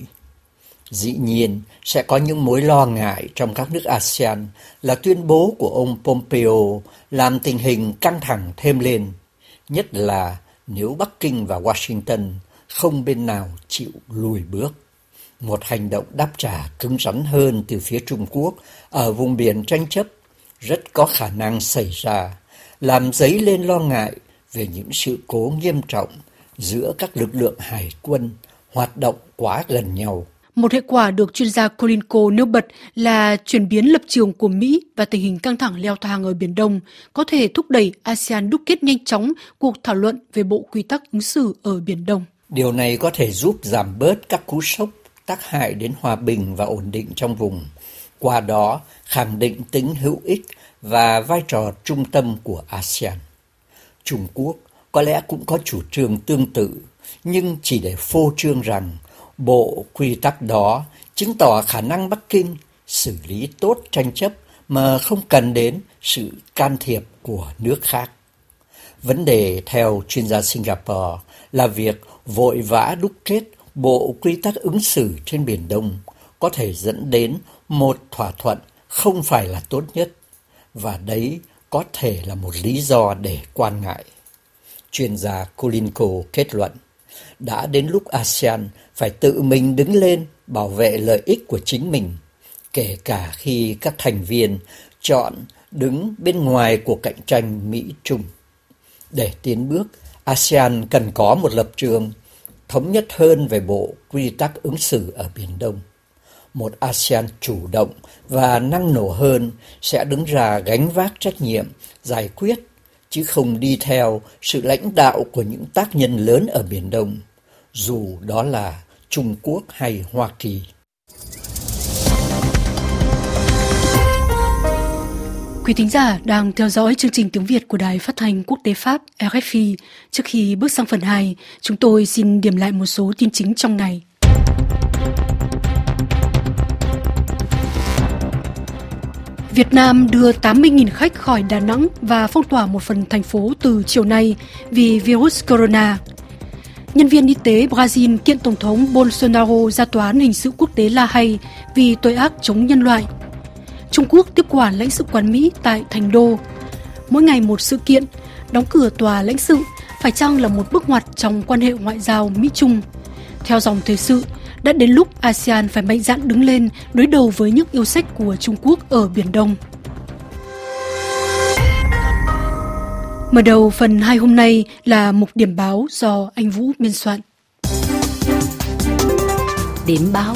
Dĩ nhiên, sẽ có những mối lo ngại trong các nước a sê an là tuyên bố của ông Pompeo làm tình hình căng thẳng thêm lên, nhất là nếu Bắc Kinh và Washington không bên nào chịu lùi bước. Một hành động đáp trả cứng rắn hơn từ phía Trung Quốc ở vùng biển tranh chấp rất có khả năng xảy ra, làm dấy lên lo ngại về những sự cố nghiêm trọng giữa các lực lượng hải quân hoạt động quá gần nhau. Một hệ quả được chuyên gia Colin Coe nêu bật là chuyển biến lập trường của Mỹ và tình hình căng thẳng leo thang ở Biển Đông có thể thúc đẩy a sê an đúc kết nhanh chóng cuộc thảo luận về bộ quy tắc ứng xử ở Biển Đông. Điều này có thể giúp giảm bớt các cú sốc tác hại đến hòa bình và ổn định trong vùng, qua đó khẳng định tính hữu ích và vai trò trung tâm của a sê an. Trung Quốc có lẽ cũng có chủ trương tương tự, nhưng chỉ để phô trương rằng bộ quy tắc đó chứng tỏ khả năng Bắc Kinh xử lý tốt tranh chấp mà không cần đến sự can thiệp của nước khác. Vấn đề theo chuyên gia Singapore là việc vội vã đúc kết bộ quy tắc ứng xử trên Biển Đông có thể dẫn đến một thỏa thuận không phải là tốt nhất, và đấy có thể là một lý do để quan ngại. Chuyên gia Colin Coe kết luận, đã đến lúc a sê an phải tự mình đứng lên bảo vệ lợi ích của chính mình, kể cả khi các thành viên chọn đứng bên ngoài cuộc cạnh tranh Mỹ-Trung. Để tiến bước, a sê an cần có một lập trường thống nhất hơn về bộ quy tắc ứng xử ở Biển Đông. Một a sê an chủ động và năng nổ hơn sẽ đứng ra gánh vác trách nhiệm, giải quyết, chứ không đi theo sự lãnh đạo của những tác nhân lớn ở Biển Đông, dù đó là Trung Quốc hay Hoa Kỳ. Quý thính giả đang theo dõi chương trình tiếng Việt của Đài Phát thanh Quốc tế Pháp R F I. Trước khi bước sang phần hai, chúng tôi xin điểm lại một số tin chính trong ngày. Việt Nam đưa tám mươi nghìn khách khỏi Đà Nẵng và phong tỏa một phần thành phố từ chiều nay vì virus corona. Nhân viên y tế Brazil kiện Tổng thống Bolsonaro ra tòa án hình sự quốc tế La Hay vì tội ác chống nhân loại. Trung Quốc tiếp quản lãnh sự quán Mỹ tại Thành Đô. Mỗi ngày một sự kiện, đóng cửa tòa lãnh sự phải chăng là một bước ngoặt trong quan hệ ngoại giao Mỹ-Trung. Theo dòng thời sự, đã đến lúc a sê an phải mạnh dạn đứng lên đối đầu với những yêu sách của Trung Quốc ở Biển Đông. Mở đầu phần hai hôm nay là mục điểm báo do anh Vũ biên soạn. Điểm báo.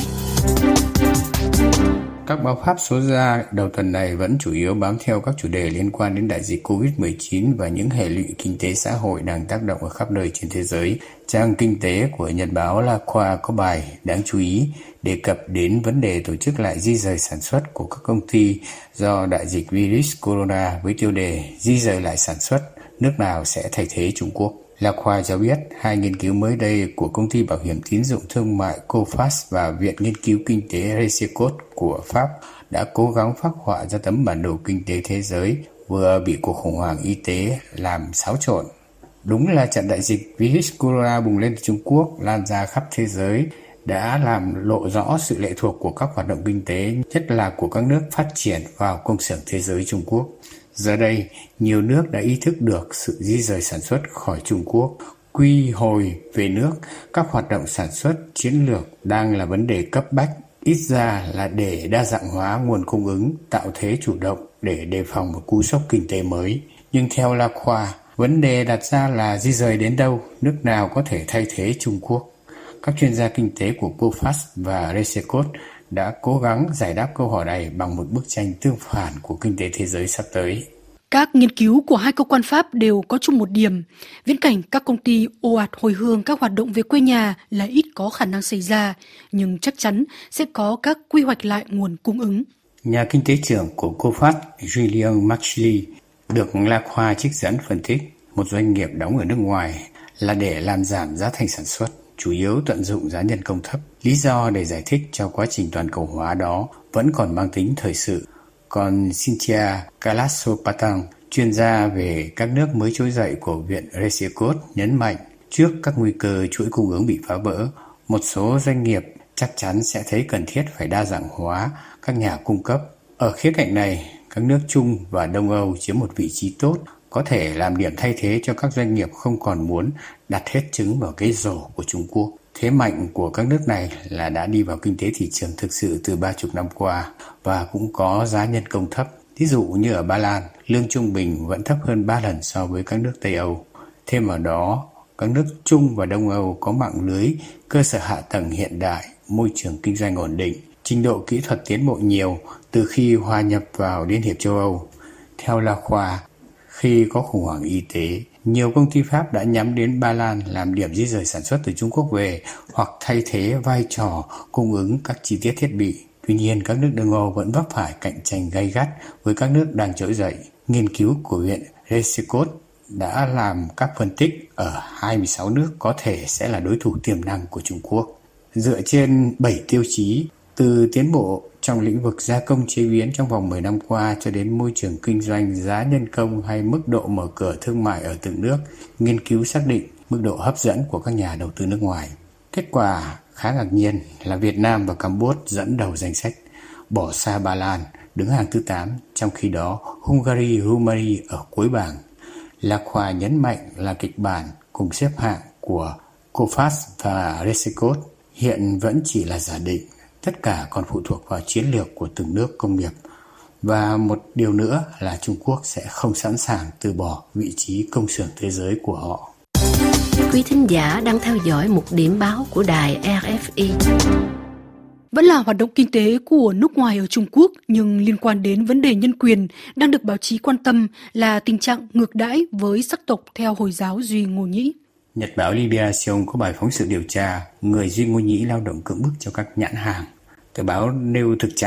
Các báo Pháp số ra đầu tuần này vẫn chủ yếu bám theo các chủ đề liên quan đến đại dịch covid mười chín và những hệ lụy kinh tế xã hội đang tác động ở khắp nơi trên thế giới. Trang kinh tế của Nhật báo La Croix có bài đáng chú ý đề cập đến vấn đề tổ chức lại di rời sản xuất của các công ty do đại dịch virus corona với tiêu đề di rời lại sản xuất, nước nào sẽ thay thế Trung Quốc. La Croix cho biết hai nghiên cứu mới đây của công ty bảo hiểm tín dụng thương mại Coface và Viện Nghiên cứu Kinh tế Resecode của Pháp đã cố gắng phác họa ra tấm bản đồ kinh tế thế giới vừa bị cuộc khủng hoảng y tế làm xáo trộn. Đúng là trận đại dịch virus corona bùng lên từ Trung Quốc lan ra khắp thế giới đã làm lộ rõ sự lệ thuộc của các hoạt động kinh tế, nhất là của các nước phát triển vào công xưởng thế giới Trung Quốc. Giờ đây, nhiều nước đã ý thức được sự di rời sản xuất khỏi Trung Quốc, quy hồi về nước, các hoạt động sản xuất chiến lược đang là vấn đề cấp bách, ít ra là để đa dạng hóa nguồn cung ứng, tạo thế chủ động để đề phòng một cú sốc kinh tế mới. Nhưng theo La Croix, vấn đề đặt ra là di rời đến đâu, nước nào có thể thay thế Trung Quốc. Các chuyên gia kinh tế của Coface và Resecode đã cố gắng giải đáp câu hỏi này bằng một bức tranh tương phản của kinh tế thế giới sắp tới. Các nghiên cứu của hai cơ quan Pháp đều có chung một điểm. Viễn cảnh các công ty ồ ạt hồi hương các hoạt động về quê nhà là ít có khả năng xảy ra, nhưng chắc chắn sẽ có các quy hoạch lại nguồn cung ứng. Nhà kinh tế trưởng của Coface, Julien Marchely, được La Croix trích dẫn phân tích một doanh nghiệp đóng ở nước ngoài là để làm giảm giá thành sản xuất, chủ yếu tận dụng giá nhân công thấp. Lý do để giải thích cho quá trình toàn cầu hóa đó vẫn còn mang tính thời sự. Còn Cynthia Calasso-Patang, chuyên gia về các nước mới trỗi dậy của Viện Resecode, nhấn mạnh trước các nguy cơ chuỗi cung ứng bị phá vỡ, một số doanh nghiệp chắc chắn sẽ thấy cần thiết phải đa dạng hóa các nhà cung cấp. Ở khía cạnh này, các nước Trung và Đông Âu chiếm một vị trí tốt, có thể làm điểm thay thế cho các doanh nghiệp không còn muốn đặt hết trứng vào cái rổ của Trung Quốc. Thế mạnh của các nước này là đã đi vào kinh tế thị trường thực sự từ ba mươi năm qua và cũng có giá nhân công thấp. Ví dụ như ở Ba Lan, lương trung bình vẫn thấp hơn ba lần so với các nước Tây Âu. Thêm vào đó, các nước Trung và Đông Âu có mạng lưới, cơ sở hạ tầng hiện đại, môi trường kinh doanh ổn định, trình độ kỹ thuật tiến bộ nhiều từ khi hòa nhập vào Liên hiệp châu Âu. Theo La Croix, khi có khủng hoảng y tế, nhiều công ty Pháp đã nhắm đến Ba Lan làm điểm di rời sản xuất từ Trung Quốc về hoặc thay thế vai trò cung ứng các chi tiết thiết bị. Tuy nhiên, các nước Đông Âu vẫn vấp phải cạnh tranh gay gắt với các nước đang trỗi dậy. Nghiên cứu của Viện Resecode đã làm các phân tích ở hai mươi sáu nước có thể sẽ là đối thủ tiềm năng của Trung Quốc. Dựa trên bảy tiêu chí, từ tiến bộ trong lĩnh vực gia công chế biến trong vòng mười năm qua cho đến môi trường kinh doanh, giá nhân công hay mức độ mở cửa thương mại ở từng nước, nghiên cứu xác định mức độ hấp dẫn của các nhà đầu tư nước ngoài. Kết quả khá ngạc nhiên là Việt Nam và Campuchia dẫn đầu danh sách, bỏ xa Ba Lan đứng hàng thứ tám, trong khi đó Hungary, Romania ở cuối bảng. La Croix nhấn mạnh là kịch bản cùng xếp hạng của Coface và Resecode hiện vẫn chỉ là giả định. Tất cả còn phụ thuộc vào chiến lược của từng nước công nghiệp. Và một điều nữa là Trung Quốc sẽ không sẵn sàng từ bỏ vị trí công xưởng thế giới của họ. Quý thính giả đang theo dõi một điểm báo của đài R F I. Vẫn là hoạt động kinh tế của nước ngoài ở Trung Quốc, nhưng liên quan đến vấn đề nhân quyền đang được báo chí quan tâm là tình trạng ngược đãi với sắc tộc theo Hồi giáo Duy Ngô Nhĩ. Nhật báo Libération có bài phóng sự điều tra người Duy Ngô Nhĩ lao động cưỡng bức cho các nhãn hàng. Tờ báo nêu thực trạng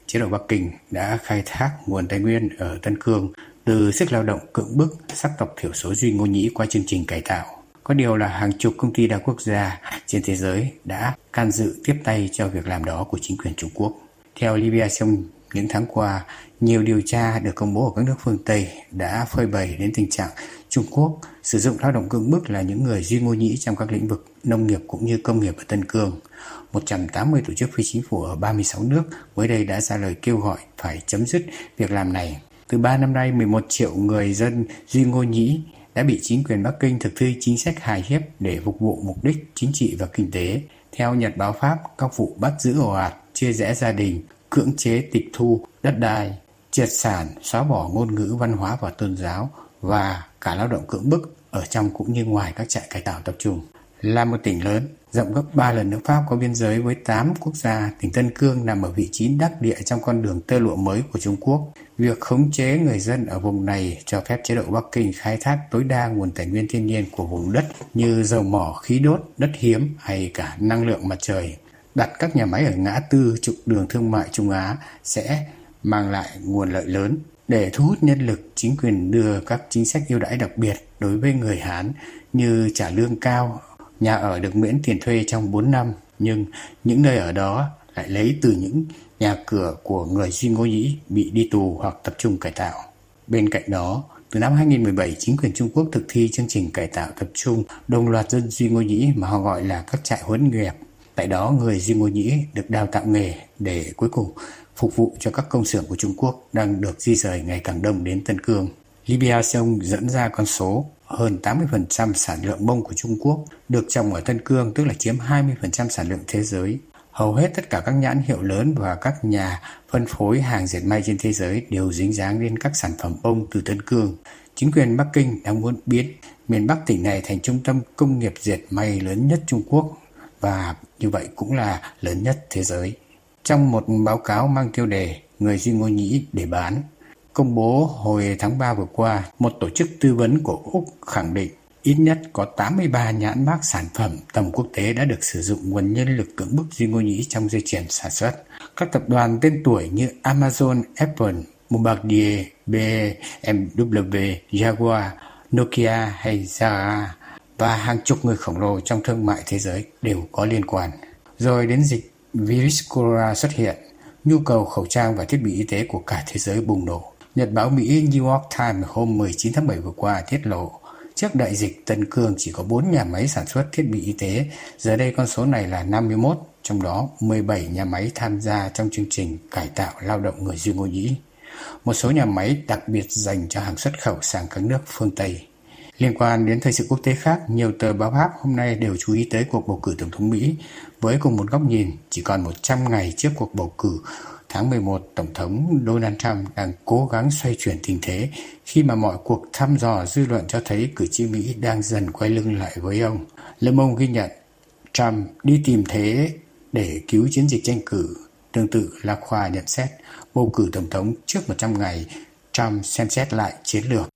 chế độ Bắc Kinh đã khai thác nguồn tài nguyên ở Tân Cương từ sức lao động cưỡng bức sắc tộc thiểu số Duy Ngô Nhĩ qua chương trình cải tạo. Có điều là hàng chục công ty đa quốc gia trên thế giới đã can dự tiếp tay cho việc làm đó của chính quyền Trung Quốc. Theo Libya trong những tháng qua, nhiều điều tra được công bố ở các nước phương Tây đã phơi bày đến tình trạng Trung Quốc sử dụng lao động cưỡng bức là những người Duy Ngô Nhĩ trong các lĩnh vực nông nghiệp cũng như công nghiệp ở Tân Cương. một trăm tám mươi tổ chức phi chính phủ ở ba mươi sáu nước mới đây đã ra lời kêu gọi phải chấm dứt việc làm này. Từ ba năm nay, mười một triệu người dân Duy Ngô Nhĩ đã bị chính quyền Bắc Kinh thực thi chính sách hài hiếp để phục vụ mục đích chính trị và kinh tế. Theo Nhật báo Pháp, các vụ bắt giữ ồ ạt, chia rẽ gia đình, cưỡng chế tịch thu đất đai, triệt sản, xóa bỏ ngôn ngữ, văn hóa và tôn giáo và cả lao động cưỡng bức ở trong cũng như ngoài các trại cải tạo tập trung. Là một tỉnh lớn, rộng gấp ba lần nước Pháp, có biên giới với tám quốc gia, tỉnh Tân Cương nằm ở vị trí đắc địa trong con đường tơ lụa mới của Trung Quốc. Việc khống chế người dân ở vùng này cho phép chế độ Bắc Kinh khai thác tối đa nguồn tài nguyên thiên nhiên của vùng đất như dầu mỏ, khí đốt, đất hiếm hay cả năng lượng mặt trời. Đặt các nhà máy ở ngã tư trục đường thương mại Trung Á sẽ mang lại nguồn lợi lớn. Để thu hút nhân lực, chính quyền đưa các chính sách ưu đãi đặc biệt đối với người Hán như trả lương cao, nhà ở được miễn tiền thuê trong bốn năm, nhưng những nơi ở đó lại lấy từ những nhà cửa của người Duy Ngô Nhĩ bị đi tù hoặc tập trung cải tạo. Bên cạnh đó, từ năm hai không một bảy, chính quyền Trung Quốc thực thi chương trình cải tạo tập trung đồng loạt dân Duy Ngô Nhĩ mà họ gọi là các trại huấn nghiệp. Tại đó, người Duy Ngô Nhĩ được đào tạo nghề để cuối cùng phục vụ cho các công xưởng của Trung Quốc đang được di rời ngày càng đông đến Tân Cương. Libya Sông dẫn ra con số hơn tám mươi phần trăm sản lượng bông của Trung Quốc được trồng ở Tân Cương, tức là chiếm hai mươi phần trăm sản lượng thế giới. Hầu hết tất cả các nhãn hiệu lớn và các nhà phân phối hàng dệt may trên thế giới đều dính dáng đến các sản phẩm bông từ Tân Cương. Chính quyền Bắc Kinh đang muốn biến miền Bắc tỉnh này thành trung tâm công nghiệp dệt may lớn nhất Trung Quốc và như vậy cũng là lớn nhất thế giới. Trong một báo cáo mang tiêu đề Người Duy Ngô Nhĩ để bán, công bố hồi tháng ba vừa qua, một tổ chức tư vấn của Úc khẳng định ít nhất có tám mươi ba nhãn mác sản phẩm tầm quốc tế đã được sử dụng nguồn nhân lực cưỡng bức Duy Ngô Nhĩ trong dây chuyền sản xuất. Các tập đoàn tên tuổi như Amazon, Apple, Bombardier, bê em vê, Jaguar, Nokia hay Zara và hàng chục người khổng lồ trong thương mại thế giới đều có liên quan. Rồi đến dịch virus corona xuất hiện, nhu cầu khẩu trang và thiết bị y tế của cả thế giới bùng nổ. Nhật báo Mỹ New York Times hôm mười chín tháng bảy vừa qua tiết lộ, trước đại dịch Tân Cương chỉ có bốn nhà máy sản xuất thiết bị y tế, giờ đây con số này là năm mươi mốt, trong đó mười bảy nhà máy tham gia trong chương trình cải tạo lao động người Duy Ngô Nhĩ. Một số nhà máy đặc biệt dành cho hàng xuất khẩu sang các nước phương Tây. Liên quan đến thời sự quốc tế khác, nhiều tờ báo Pháp hôm nay đều chú ý tới cuộc bầu cử Tổng thống Mỹ. Với cùng một góc nhìn, chỉ còn một trăm ngày trước cuộc bầu cử tháng mười một, Tổng thống Donald Trump đang cố gắng xoay chuyển tình thế khi mà mọi cuộc thăm dò dư luận cho thấy cử tri Mỹ đang dần quay lưng lại với ông. Le Monde ghi nhận Trump đi tìm thế để cứu chiến dịch tranh cử. Tương tự, La Croix nhận xét bầu cử Tổng thống trước một trăm ngày, Trump xem xét lại chiến lược.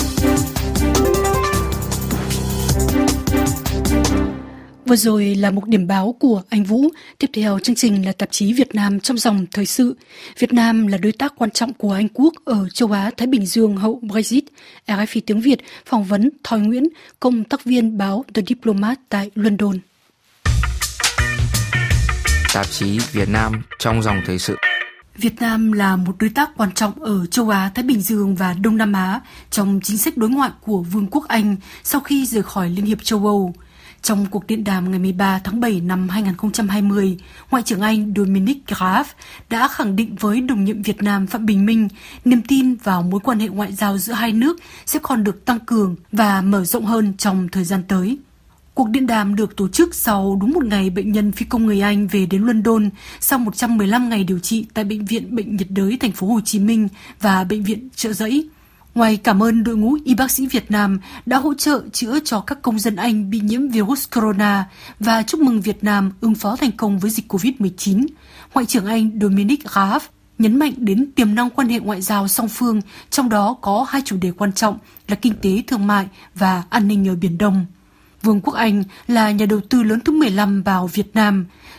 Vừa rồi là một điểm báo của anh Vũ. Tiếp theo chương trình là tạp chí Việt Nam trong dòng thời sự. Việt Nam là đối tác quan trọng của Anh Quốc ở châu Á-Thái Bình Dương hậu Brexit. rờ ép i tiếng Việt phỏng vấn Thoi Nguyễn, công tác viên báo The Diplomat tại London. Tạp chí Việt Nam trong dòng thời sự. Việt Nam là một đối tác quan trọng ở châu Á, Thái Bình Dương và Đông Nam Á trong chính sách đối ngoại của Vương quốc Anh sau khi rời khỏi Liên hiệp châu Âu. Trong cuộc điện đàm ngày mười ba tháng bảy năm hai không hai không, Ngoại trưởng Anh Dominic Raab đã khẳng định với đồng nhiệm Việt Nam Phạm Bình Minh niềm tin vào mối quan hệ ngoại giao giữa hai nước sẽ còn được tăng cường và mở rộng hơn trong thời gian tới. Cuộc điện đàm được tổ chức sau đúng một ngày bệnh nhân phi công người Anh về đến London sau một trăm mười lăm ngày điều trị tại Bệnh viện Bệnh nhiệt đới Thành phố Hồ Chí Minh và Bệnh viện Chợ Giẫy. Ngoài cảm ơn đội ngũ y bác sĩ Việt Nam đã hỗ trợ chữa cho các công dân Anh bị nhiễm virus corona và chúc mừng Việt Nam ứng phó thành công với dịch covid mười chín, Ngoại trưởng Anh Dominic Raab nhấn mạnh đến tiềm năng quan hệ ngoại giao song phương, trong đó có hai chủ đề quan trọng là kinh tế thương mại và an ninh ở Biển Đông. Vương quốc Anh là nhà đầu tư lớn thứ mười lăm vào Việt Nam.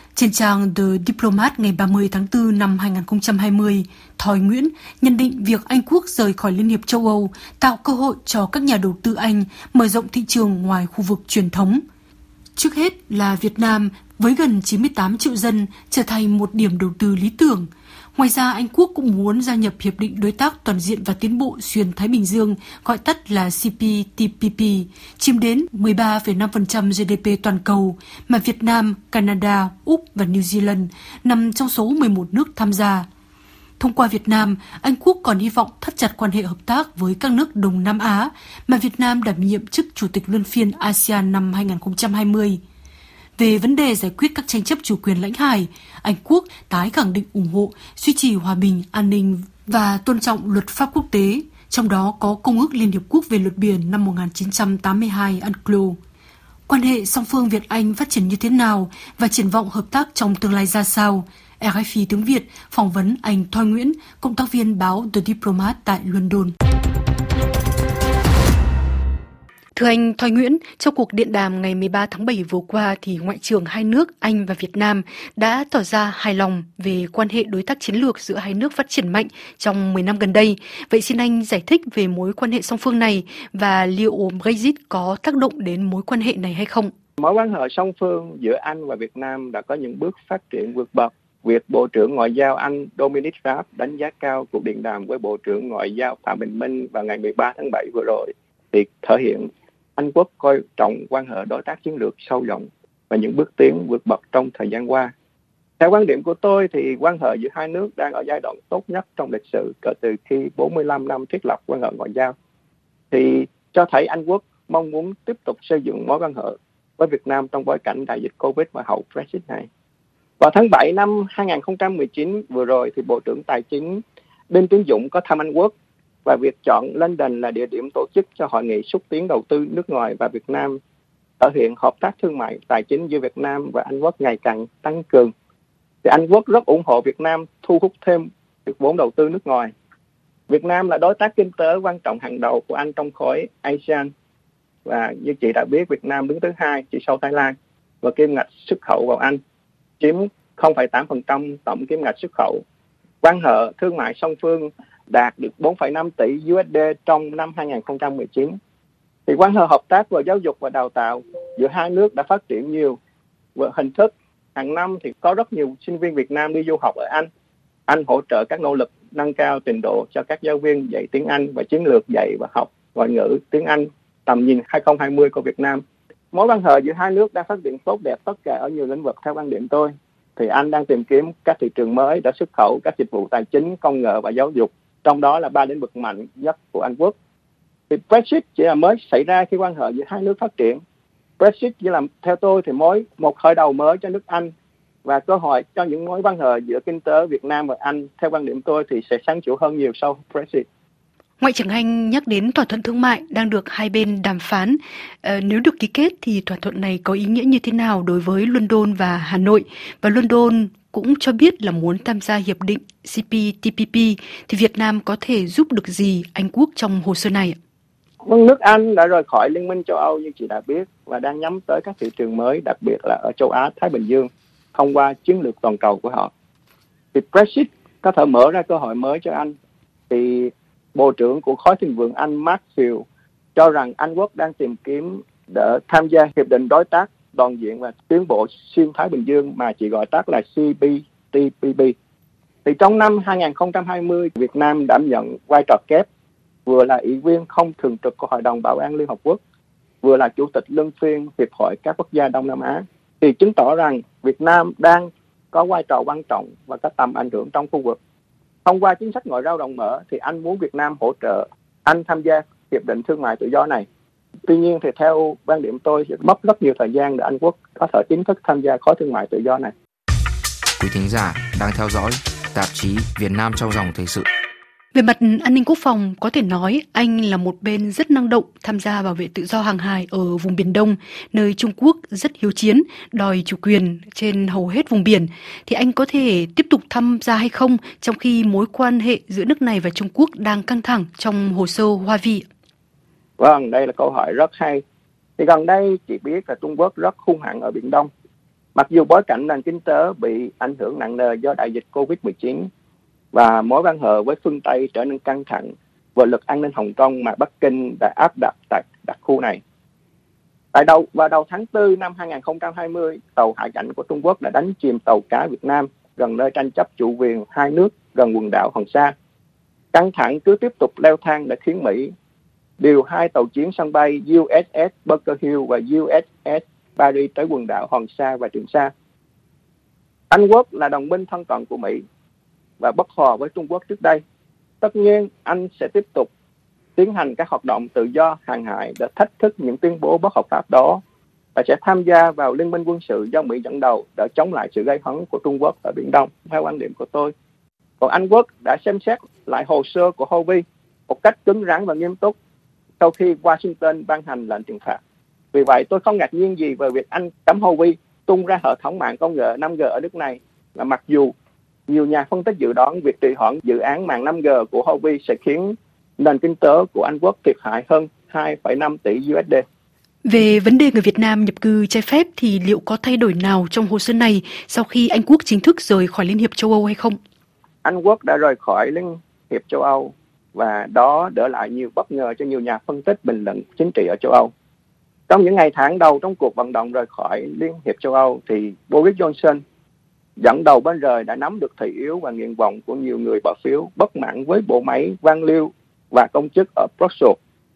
Trên trang The Diplomat ngày ba mươi tháng tư năm hai không hai không, Thoi Nguyễn nhận định việc Anh Quốc rời khỏi Liên hiệp châu Âu tạo cơ hội cho các nhà đầu tư Anh mở rộng thị trường ngoài khu vực truyền thống. Trước hết là Việt Nam với gần chín mươi tám triệu dân trở thành một điểm đầu tư lý tưởng. Ngoài ra, Anh Quốc cũng muốn gia nhập Hiệp định Đối tác Toàn diện và Tiến bộ Xuyên Thái Bình Dương, gọi tắt là C P T P P, chiếm đến mười ba phẩy năm phần trăm G D P toàn cầu, mà Việt Nam, Canada, Úc và New Zealand nằm trong số mười một nước tham gia. Thông qua Việt Nam, Anh Quốc còn hy vọng thắt chặt quan hệ hợp tác với các nước Đông Nam Á, mà Việt Nam đảm nhiệm chức Chủ tịch Luân phiên a sê an năm hai không hai không. Về vấn đề giải quyết các tranh chấp chủ quyền lãnh hải, Anh Quốc tái khẳng định ủng hộ duy trì hòa bình, an ninh và tôn trọng luật pháp quốc tế, trong đó có Công ước Liên Hiệp Quốc về luật biển năm một nghìn chín trăm tám mươi hai U N C L O. Quan hệ song phương Việt-Anh phát triển như thế nào và triển vọng hợp tác trong tương lai ra sao? rờ ép i tiếng Việt phỏng vấn anh Thoi Nguyễn, cộng tác viên báo The Diplomat tại London. Thưa anh Thoi Nguyễn, trong cuộc điện đàm ngày mười ba tháng bảy vừa qua thì Ngoại trưởng hai nước Anh và Việt Nam đã tỏ ra hài lòng về quan hệ đối tác chiến lược giữa hai nước phát triển mạnh trong mười năm gần đây. Vậy xin anh giải thích về mối quan hệ song phương này và liệu Brexit có tác động đến mối quan hệ này hay không? Mối quan hệ song phương giữa Anh và Việt Nam đã có những bước phát triển vượt bậc. Việc Bộ trưởng Ngoại giao Anh Dominic Raab đánh giá cao cuộc điện đàm với Bộ trưởng Ngoại giao Phạm Bình Minh vào ngày mười ba tháng bảy vừa rồi thì thể hiện Anh Quốc coi trọng quan hệ đối tác chiến lược sâu rộng và những bước tiến vượt bậc trong thời gian qua. Theo quan điểm của tôi thì quan hệ giữa hai nước đang ở giai đoạn tốt nhất trong lịch sử kể từ khi bốn mươi lăm năm thiết lập quan hệ ngoại giao. Thì cho thấy Anh Quốc mong muốn tiếp tục xây dựng mối quan hệ với Việt Nam trong bối cảnh đại dịch Covid và hậu Brexit này. Vào tháng bảy năm hai không một chín vừa rồi thì Bộ trưởng Tài chính Đinh Tiến Dũng có thăm Anh Quốc, và việc chọn London là địa điểm tổ chức cho hội nghị xúc tiến đầu tư nước ngoài và Việt Nam thể hiện hợp tác thương mại tài chính giữa Việt Nam và Anh Quốc ngày càng tăng cường. Thì Anh Quốc rất ủng hộ Việt Nam thu hút thêm được vốn đầu tư nước ngoài. Việt Nam là đối tác kinh tế quan trọng hàng đầu của Anh trong khối a sê an, và như chị đã biết, Việt Nam đứng thứ hai chỉ sau Thái Lan và kim ngạch xuất khẩu vào Anh chiếm không phẩy tám phần trăm tổng kim ngạch xuất khẩu. Quan hệ thương mại song phương đạt được bốn phẩy năm tỷ U S D trong năm hai không một chín. Thì quan hệ hợp tác về giáo dục và đào tạo giữa hai nước đã phát triển nhiều về hình thức. Hàng năm thì có rất nhiều sinh viên Việt Nam đi du học ở Anh. Anh hỗ trợ các nỗ lực nâng cao trình độ cho các giáo viên dạy tiếng Anh và chiến lược dạy và học ngoại ngữ tiếng Anh tầm nhìn hai không hai không của Việt Nam. Mối quan hệ giữa hai nước đang phát triển tốt đẹp tất cả ở nhiều lĩnh vực theo quan điểm tôi. Thì Anh đang tìm kiếm các thị trường mới để xuất khẩu các dịch vụ tài chính, công nghệ và giáo dục, trong đó là ba lĩnh vực mạnh nhất của Anh Quốc. Thì Brexit chỉ là mới xảy ra khi quan hệ giữa hai nước phát triển. Brexit chỉ là, theo tôi, thì mối một khởi đầu mới cho nước Anh và cơ hội cho những mối quan hệ giữa kinh tế Việt Nam và Anh, theo quan điểm tôi, thì sẽ sáng chủ hơn nhiều sau Brexit. Ngoại trưởng Anh nhắc đến thỏa thuận thương mại đang được hai bên đàm phán. Ờ, nếu được ký kết thì thỏa thuận này có ý nghĩa như thế nào đối với London và Hà Nội? Và London cũng cho biết là muốn tham gia hiệp định C P T P P thì Việt Nam có thể giúp được gì Anh Quốc trong hồ sơ này? Vâng, nước Anh đã rời khỏi Liên minh châu Âu như chị đã biết và đang nhắm tới các thị trường mới, đặc biệt là ở châu Á, Thái Bình Dương, thông qua chiến lược toàn cầu của họ. Thì Brexit có thể mở ra cơ hội mới cho Anh. Thì Bộ trưởng của khối thịnh vượng Anh Mark Field cho rằng Anh Quốc đang tìm kiếm để tham gia hiệp định đối tác toàn diện và tiến bộ xuyên Thái Bình Dương mà chị gọi tắt là C P T P P. Thì trong năm hai không hai không, Việt Nam đảm nhận vai trò kép, vừa là ủy viên không thường trực của Hội đồng Bảo an Liên Hợp Quốc, vừa là chủ tịch luân phiên Hiệp hội các quốc gia Đông Nam Á. Thì chứng tỏ rằng Việt Nam đang có vai trò quan trọng và có tầm ảnh hưởng trong khu vực. Thông qua chính sách ngoại giao rộng mở thì Anh muốn Việt Nam hỗ trợ Anh tham gia hiệp định thương mại tự do này. Tuy nhiên thì theo quan điểm tôi sẽ mất rất nhiều thời gian để Anh Quốc có thể chính thức tham gia khối thương mại tự do này. Quý thính giả đang theo dõi tạp chí Việt Nam trong dòng thời sự. Về mặt an ninh quốc phòng, có thể nói Anh là một bên rất năng động tham gia bảo vệ tự do hàng hải ở vùng Biển Đông, nơi Trung Quốc rất hiếu chiến, đòi chủ quyền trên hầu hết vùng biển. Thì anh có thể tiếp tục tham gia hay không trong khi mối quan hệ giữa nước này và Trung Quốc đang căng thẳng trong hồ sơ Hoa Vi? Vâng, đây là câu hỏi rất hay. Thì gần đây chị biết là Trung Quốc rất hung hãn ở Biển Đông. Mặc dù bối cảnh nền kinh tế bị ảnh hưởng nặng nề do đại dịch covid mười chín và mối quan hệ với phương Tây trở nên căng thẳng và luật an ninh Hồng Kông mà Bắc Kinh đã áp đặt tại đặc khu này. Tại đầu vào đầu tháng tư năm hai không hai không, tàu hải cảnh của Trung Quốc đã đánh chìm tàu cá Việt Nam gần nơi tranh chấp chủ quyền hai nước gần quần đảo Hoàng Sa. Căng thẳng cứ tiếp tục leo thang đã khiến Mỹ điều hai tàu chiến sân bay u ét ét Bunker Hill và u ét ét Paris tới quần đảo Hoàng Sa và Trường Sa. Anh Quốc là đồng minh thân cận của Mỹ và bất hòa với Trung Quốc trước đây. Tất nhiên, Anh sẽ tiếp tục tiến hành các hoạt động tự do hàng hải để thách thức những tuyên bố bất hợp pháp đó và sẽ tham gia vào liên minh quân sự do Mỹ dẫn đầu để chống lại sự gây hấn của Trung Quốc ở Biển Đông, theo quan điểm của tôi. Còn Anh Quốc đã xem xét lại hồ sơ của Huawei một cách cứng rắn và nghiêm túc sau khi Washington ban hành lệnh trừng phạt. Vì vậy, tôi không ngạc nhiên gì về việc Anh cấm Huawei tung ra hệ thống mạng công nghệ năm G ở nước này, là mặc dù nhiều nhà phân tích dự đoán việc trì hoãn dự án mạng năm G của Huawei sẽ khiến nền kinh tế của Anh Quốc thiệt hại hơn hai phẩy năm tỷ u ét đê. Về vấn đề người Việt Nam nhập cư trái phép thì liệu có thay đổi nào trong hồ sơ này sau khi Anh Quốc chính thức rời khỏi Liên hiệp châu Âu hay không? Anh Quốc đã rời khỏi Liên hiệp châu Âu và đó để lại nhiều bất ngờ cho nhiều nhà phân tích bình luận chính trị ở châu Âu. Trong những ngày tháng đầu trong cuộc vận động rời khỏi Liên hiệp châu Âu thì Boris Johnson dẫn đầu bên rời đã nắm được thị yếu và nguyện vọng của nhiều người bỏ phiếu bất mãn với bộ máy quan liêu và công chức ở Brussels.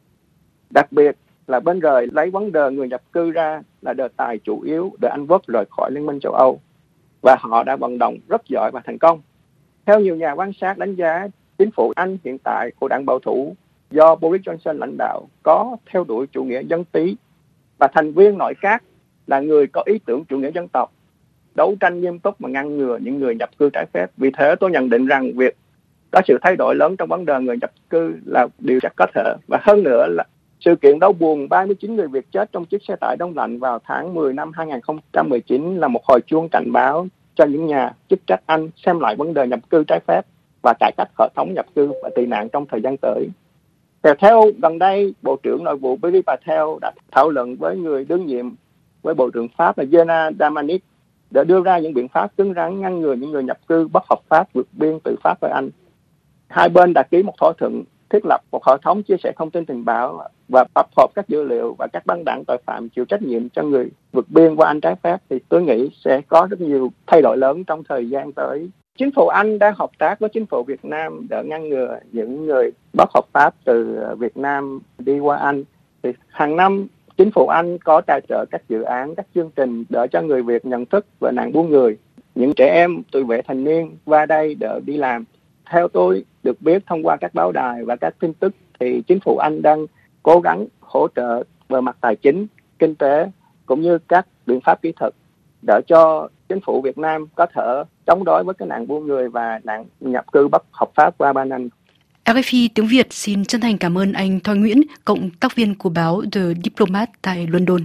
Đặc biệt là bên rời lấy vấn đề người nhập cư ra là đề tài chủ yếu để Anh Quốc rời khỏi Liên minh châu Âu, và họ đã vận động rất giỏi và thành công. Theo nhiều nhà quan sát đánh giá, chính phủ Anh hiện tại của đảng bảo thủ do Boris Johnson lãnh đạo có theo đuổi chủ nghĩa dân túy và thành viên nội các là người có ý tưởng chủ nghĩa dân tộc, đấu tranh nghiêm túc và ngăn ngừa những người nhập cư trái phép. Vì thế tôi nhận định rằng việc có sự thay đổi lớn trong vấn đề người nhập cư là điều chắc có thể. Và hơn nữa là sự kiện đau buồn ba mươi chín người Việt chết trong chiếc xe tải đông lạnh vào tháng mười năm hai không một chín là một hồi chuông cảnh báo cho những nhà chức trách Anh xem lại vấn đề nhập cư trái phép và cải cách hệ thống nhập cư và tị nạn trong thời gian tới. Theo, theo gần đây, Bộ trưởng Nội vụ Philippe Patel đã thảo luận với người đương nhiệm với Bộ trưởng Pháp là Jean Darmanin để đưa ra những biện pháp cứng rắn ngăn ngừa những người nhập cư bất hợp pháp vượt biên từ Pháp với Anh. Hai bên đã ký một thỏa thuận thiết lập một hệ thống chia sẻ thông tin tình báo và tập hợp các dữ liệu và các băng đảng tội phạm chịu trách nhiệm cho người vượt biên qua Anh trái phép, thì tôi nghĩ sẽ có rất nhiều thay đổi lớn trong thời gian tới. Chính phủ Anh đang hợp tác với chính phủ Việt Nam để ngăn ngừa những người bất hợp pháp từ Việt Nam đi qua Anh. Thì hàng năm, chính phủ Anh có tài trợ các dự án, các chương trình để cho người Việt nhận thức về nạn buôn người. Những trẻ em tuổi vị thành niên qua đây để đi làm. Theo tôi được biết thông qua các báo đài và các tin tức thì chính phủ Anh đang cố gắng hỗ trợ về mặt tài chính, kinh tế cũng như các biện pháp kỹ thuật để cho chính phủ Việt Nam có thể chống đối với cái nạn buôn người và nạn nhập cư bất hợp pháp qua bên Anh. rờ ép i tiếng Việt xin chân thành cảm ơn anh Thoại Nguyễn, cộng tác viên của báo The Diplomat tại London.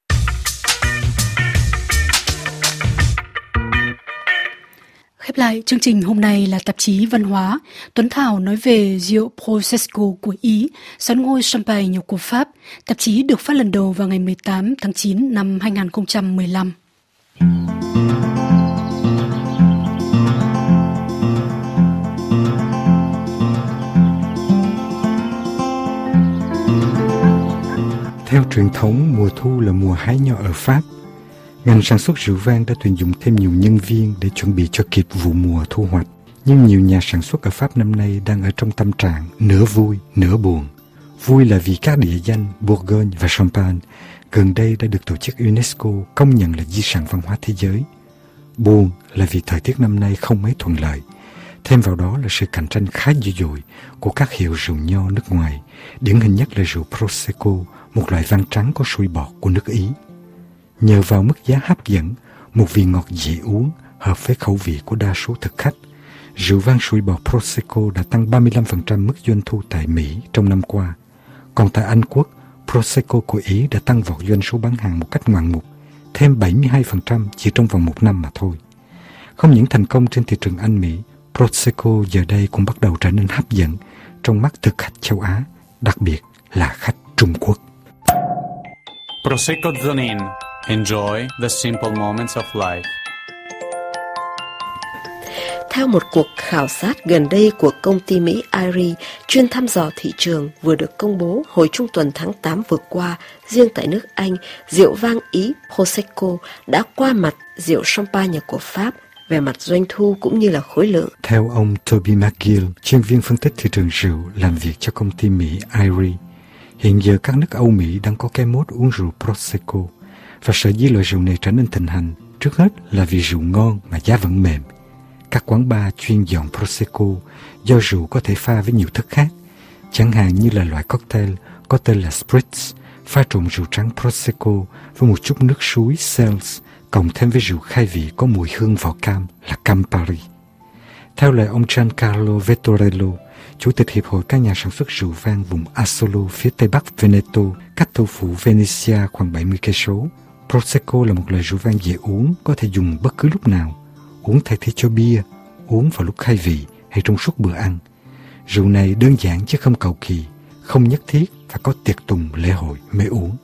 Khép lại chương trình hôm nay là tạp chí Văn hóa. Tuấn Thảo nói về rượu Prosecco của Ý, xoắn ngôi Champagne của Pháp. Tạp chí được phát lần đầu vào ngày mười tám tháng chín năm hai không một lăm. Theo truyền thống, mùa thu là mùa hái nho ở Pháp. Ngành sản xuất rượu vang đã tuyển dụng thêm nhiều nhân viên để chuẩn bị cho kịp vụ mùa thu hoạch. Nhưng nhiều nhà sản xuất ở Pháp năm nay đang ở trong tâm trạng nửa vui, nửa buồn. Vui là vì các địa danh Bourgogne và Champagne gần đây đã được tổ chức UNESCO công nhận là di sản văn hóa thế giới. Buồn là vì thời tiết năm nay không mấy thuận lợi. Thêm vào đó là sự cạnh tranh khá dữ dội của các hiệu rượu nho nước ngoài, điển hình nhất là rượu Prosecco, một loại vang trắng có sủi bọt của nước Ý. Nhờ vào mức giá hấp dẫn, một vị ngọt dễ uống, hợp với khẩu vị của đa số thực khách, rượu vang sủi bọt Prosecco đã tăng ba mươi lăm phần trăm mức doanh thu tại Mỹ trong năm qua. Còn tại Anh Quốc, Prosecco của Ý đã tăng vọt doanh số bán hàng một cách ngoạn mục, thêm bảy mươi hai phần trăm chỉ trong vòng một năm mà thôi. Không những thành công trên thị trường Anh Mỹ, Prosecco giờ đây cũng bắt đầu trở nên hấp dẫn trong mắt thực khách châu Á, đặc biệt là khách Trung Quốc. Prosecco Zonin, Enjoy the simple moments of life. Theo một cuộc khảo sát gần đây của công ty Mỹ i rờ i chuyên thăm dò thị trường vừa được công bố hồi trung tuần tháng tám vừa qua, riêng tại nước Anh, rượu vang Ý Prosecco đã qua mặt rượu Champagne của Pháp về mặt doanh thu cũng như là khối lượng. Theo ông Toby McGill, chuyên viên phân tích thị trường rượu làm việc cho công ty Mỹ i rờ i, hiện giờ các nước Âu Mỹ đang có cái mốt uống rượu Prosecco, và sở dĩ loại rượu này trở nên thịnh hành trước hết là vì rượu ngon mà giá vẫn mềm. Các quán bar chuyên dọn Prosecco do rượu có thể pha với nhiều thức khác, chẳng hạn như là loại cocktail có tên là Spritz, pha trộn rượu trắng Prosecco với một chút nước suối Sels, cộng thêm với rượu khai vị có mùi hương vỏ cam là Campari. Theo lời ông Giancarlo Vettorello, Chủ tịch Hiệp hội các nhà sản xuất rượu vang vùng Asolo phía tây bắc Veneto, cách thủ phủ Venezia khoảng bảy mươi cây số, Prosecco là một loại rượu vang dễ uống, có thể dùng bất cứ lúc nào, uống thay thế cho bia, uống vào lúc khai vị hay trong suốt bữa ăn. Rượu này đơn giản chứ không cầu kỳ, không nhất thiết phải có tiệc tùng lễ hội mới uống.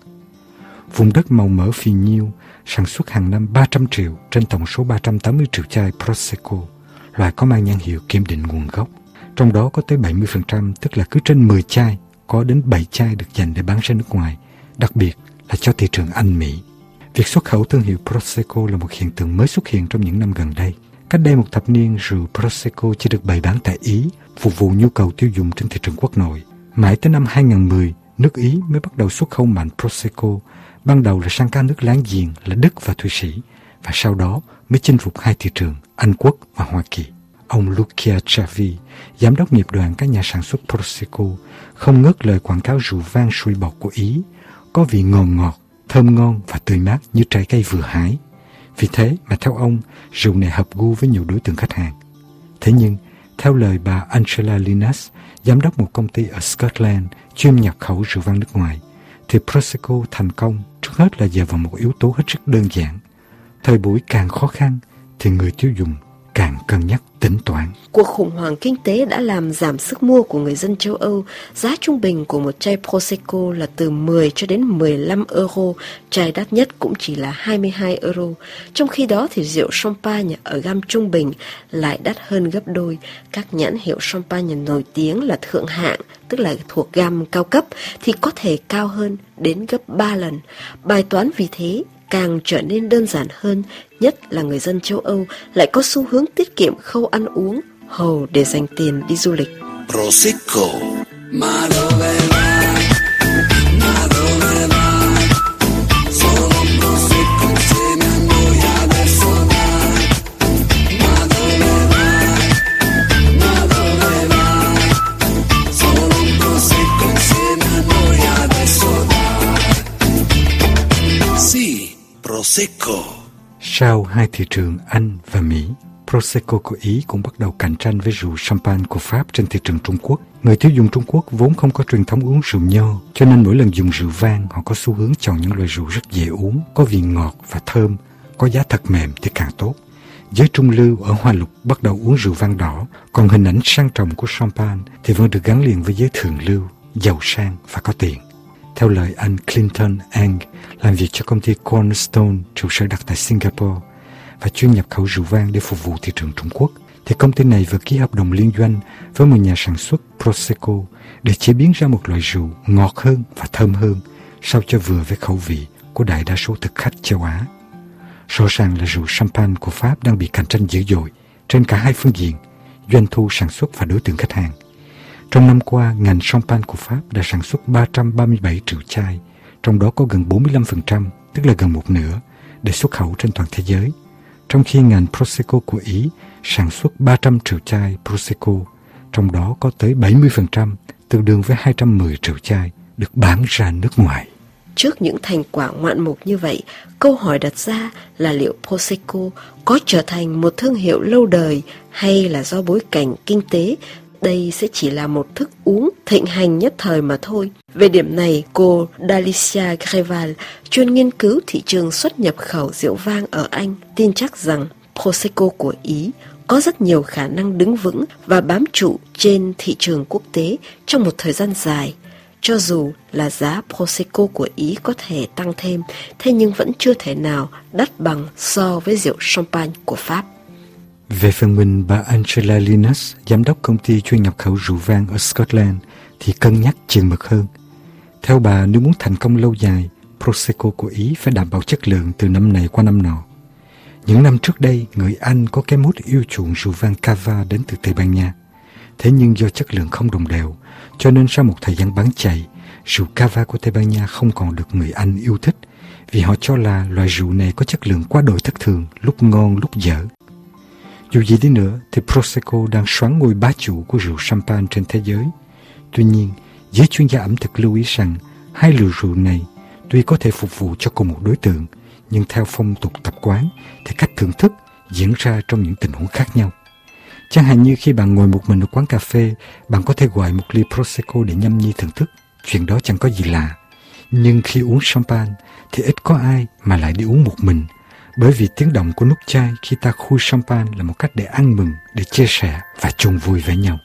Vùng đất màu mỡ phì nhiêu sản xuất hàng năm ba trăm triệu trên tổng số ba trăm tám mươi triệu chai Prosecco, loại có mang nhãn hiệu kiểm định nguồn gốc. Trong đó có tới bảy mươi phần trăm, tức là cứ trên mười chai, có đến bảy chai được dành để bán ra nước ngoài, đặc biệt là cho thị trường Anh Mỹ. Việc xuất khẩu thương hiệu Prosecco là một hiện tượng mới xuất hiện trong những năm gần đây. Cách đây một thập niên, rượu Prosecco chỉ được bày bán tại Ý, phục vụ nhu cầu tiêu dùng trên thị trường quốc nội. Mãi tới năm hai không một không, nước Ý mới bắt đầu xuất khẩu mạnh Prosecco, ban đầu là sang các nước láng giềng là Đức và Thụy Sĩ, và sau đó mới chinh phục hai thị trường Anh Quốc và Hoa Kỳ. Ông Lucia Chavi, giám đốc nghiệp đoàn các nhà sản xuất Prosecco, không ngớt lời quảng cáo rượu vang sùi bọt của Ý, có vị ngon ngọt, thơm ngon và tươi mát như trái cây vừa hái. Vì thế mà theo ông, rượu này hợp gu với nhiều đối tượng khách hàng. Thế nhưng, theo lời bà Angela Linas, giám đốc một công ty ở Scotland chuyên nhập khẩu rượu vang nước ngoài, thì Prosecco thành công trước hết là nhờ vào một yếu tố hết sức đơn giản. Thời buổi càng khó khăn thì người tiêu dùng càng cân nhắc tính toán. Cuộc khủng hoảng kinh tế đã làm giảm sức mua của người dân châu Âu. Giá trung bình của một chai Prosecco là từ mười cho đến mười lăm euro, chai đắt nhất cũng chỉ là hai mươi hai euro. Trong khi đó thì rượu Champagne ở gam trung bình lại đắt hơn gấp đôi. Các nhãn hiệu Champagne nổi tiếng là thượng hạng, tức là thuộc gam cao cấp, thì có thể cao hơn đến gấp ba lần. Bài toán vì thế càng trở nên đơn giản hơn, nhất là người dân châu Âu lại có xu hướng tiết kiệm khâu ăn uống, hầu để dành tiền đi du lịch. Prosecco, ma dove vai? Ma dove vai? Solo Prosecco insieme a noi adesso dai. Ma dove vai? Ma dove vai? Solo Prosecco insieme a noi adesso dai. Sì. Prosecco. Sau hai thị trường Anh và Mỹ, Prosecco của Ý cũng bắt đầu cạnh tranh với rượu Champagne của Pháp trên thị trường Trung Quốc. Người tiêu dùng Trung Quốc vốn không có truyền thống uống rượu nho, cho nên mỗi lần dùng rượu vang họ có xu hướng chọn những loại rượu rất dễ uống, có vị ngọt và thơm, có giá thật mềm thì càng tốt. Giới trung lưu ở Hoa Lục bắt đầu uống rượu vang đỏ, còn hình ảnh sang trọng của Champagne thì vẫn được gắn liền với giới thượng lưu, giàu sang và có tiền. Theo lời anh Clinton Ang, làm việc cho công ty Cornerstone, trụ sở đặt tại Singapore, và chuyên nhập khẩu rượu vang để phục vụ thị trường Trung Quốc, thì công ty này vừa ký hợp đồng liên doanh với một nhà sản xuất Prosecco để chế biến ra một loại rượu ngọt hơn và thơm hơn, sao cho vừa với khẩu vị của đại đa số thực khách châu Á. Rõ ràng là rượu Champagne của Pháp đang bị cạnh tranh dữ dội trên cả hai phương diện, doanh thu sản xuất và đối tượng khách hàng. Trong năm qua, ngành Champagne của Pháp đã sản xuất ba trăm ba mươi bảy triệu chai, trong đó có gần bốn mươi lăm phần trăm, tức là gần một nửa, để xuất khẩu trên toàn thế giới. Trong khi ngành Prosecco của Ý sản xuất ba trăm triệu chai Prosecco, trong đó có tới bảy mươi phần trăm, tương đương với hai trăm mười triệu chai, được bán ra nước ngoài. Trước những thành quả ngoạn mục như vậy, câu hỏi đặt ra là liệu Prosecco có trở thành một thương hiệu lâu đời hay là do bối cảnh kinh tế đây sẽ chỉ là một thức uống thịnh hành nhất thời mà thôi. Về điểm này, cô Dalicia Greval, chuyên nghiên cứu thị trường xuất nhập khẩu rượu vang ở Anh, tin chắc rằng Prosecco của Ý có rất nhiều khả năng đứng vững và bám trụ trên thị trường quốc tế trong một thời gian dài. Cho dù là giá Prosecco của Ý có thể tăng thêm, thế nhưng vẫn chưa thể nào đắt bằng so với rượu champagne của Pháp. Về phần mình, bà Angela Linus, giám đốc công ty chuyên nhập khẩu rượu vang ở Scotland, thì cân nhắc chừng mực hơn. Theo bà, nếu muốn thành công lâu dài, Prosecco của Ý phải đảm bảo chất lượng từ năm này qua năm nọ. Những năm trước đây, người Anh có cái mốt yêu chuộng rượu vang Cava đến từ Tây Ban Nha. Thế nhưng do chất lượng không đồng đều, cho nên sau một thời gian bán chạy, rượu Cava của Tây Ban Nha không còn được người Anh yêu thích, vì họ cho là loại rượu này có chất lượng quá đổi thất thường, lúc ngon lúc dở. Dù gì đi nữa thì Prosecco đang soán ngôi bá chủ của rượu champagne trên thế giới. Tuy nhiên, giới chuyên gia ẩm thực lưu ý rằng hai loại rượu này tuy có thể phục vụ cho cùng một đối tượng, nhưng theo phong tục tập quán thì cách thưởng thức diễn ra trong những tình huống khác nhau. Chẳng hạn như khi bạn ngồi một mình ở quán cà phê, bạn có thể gọi một ly Prosecco để nhâm nhi thưởng thức, chuyện đó chẳng có gì lạ. Nhưng khi uống champagne thì ít có ai mà lại đi uống một mình, bởi vì tiếng động của nút chai khi ta khui champagne là một cách để ăn mừng, để chia sẻ và chung vui với nhau.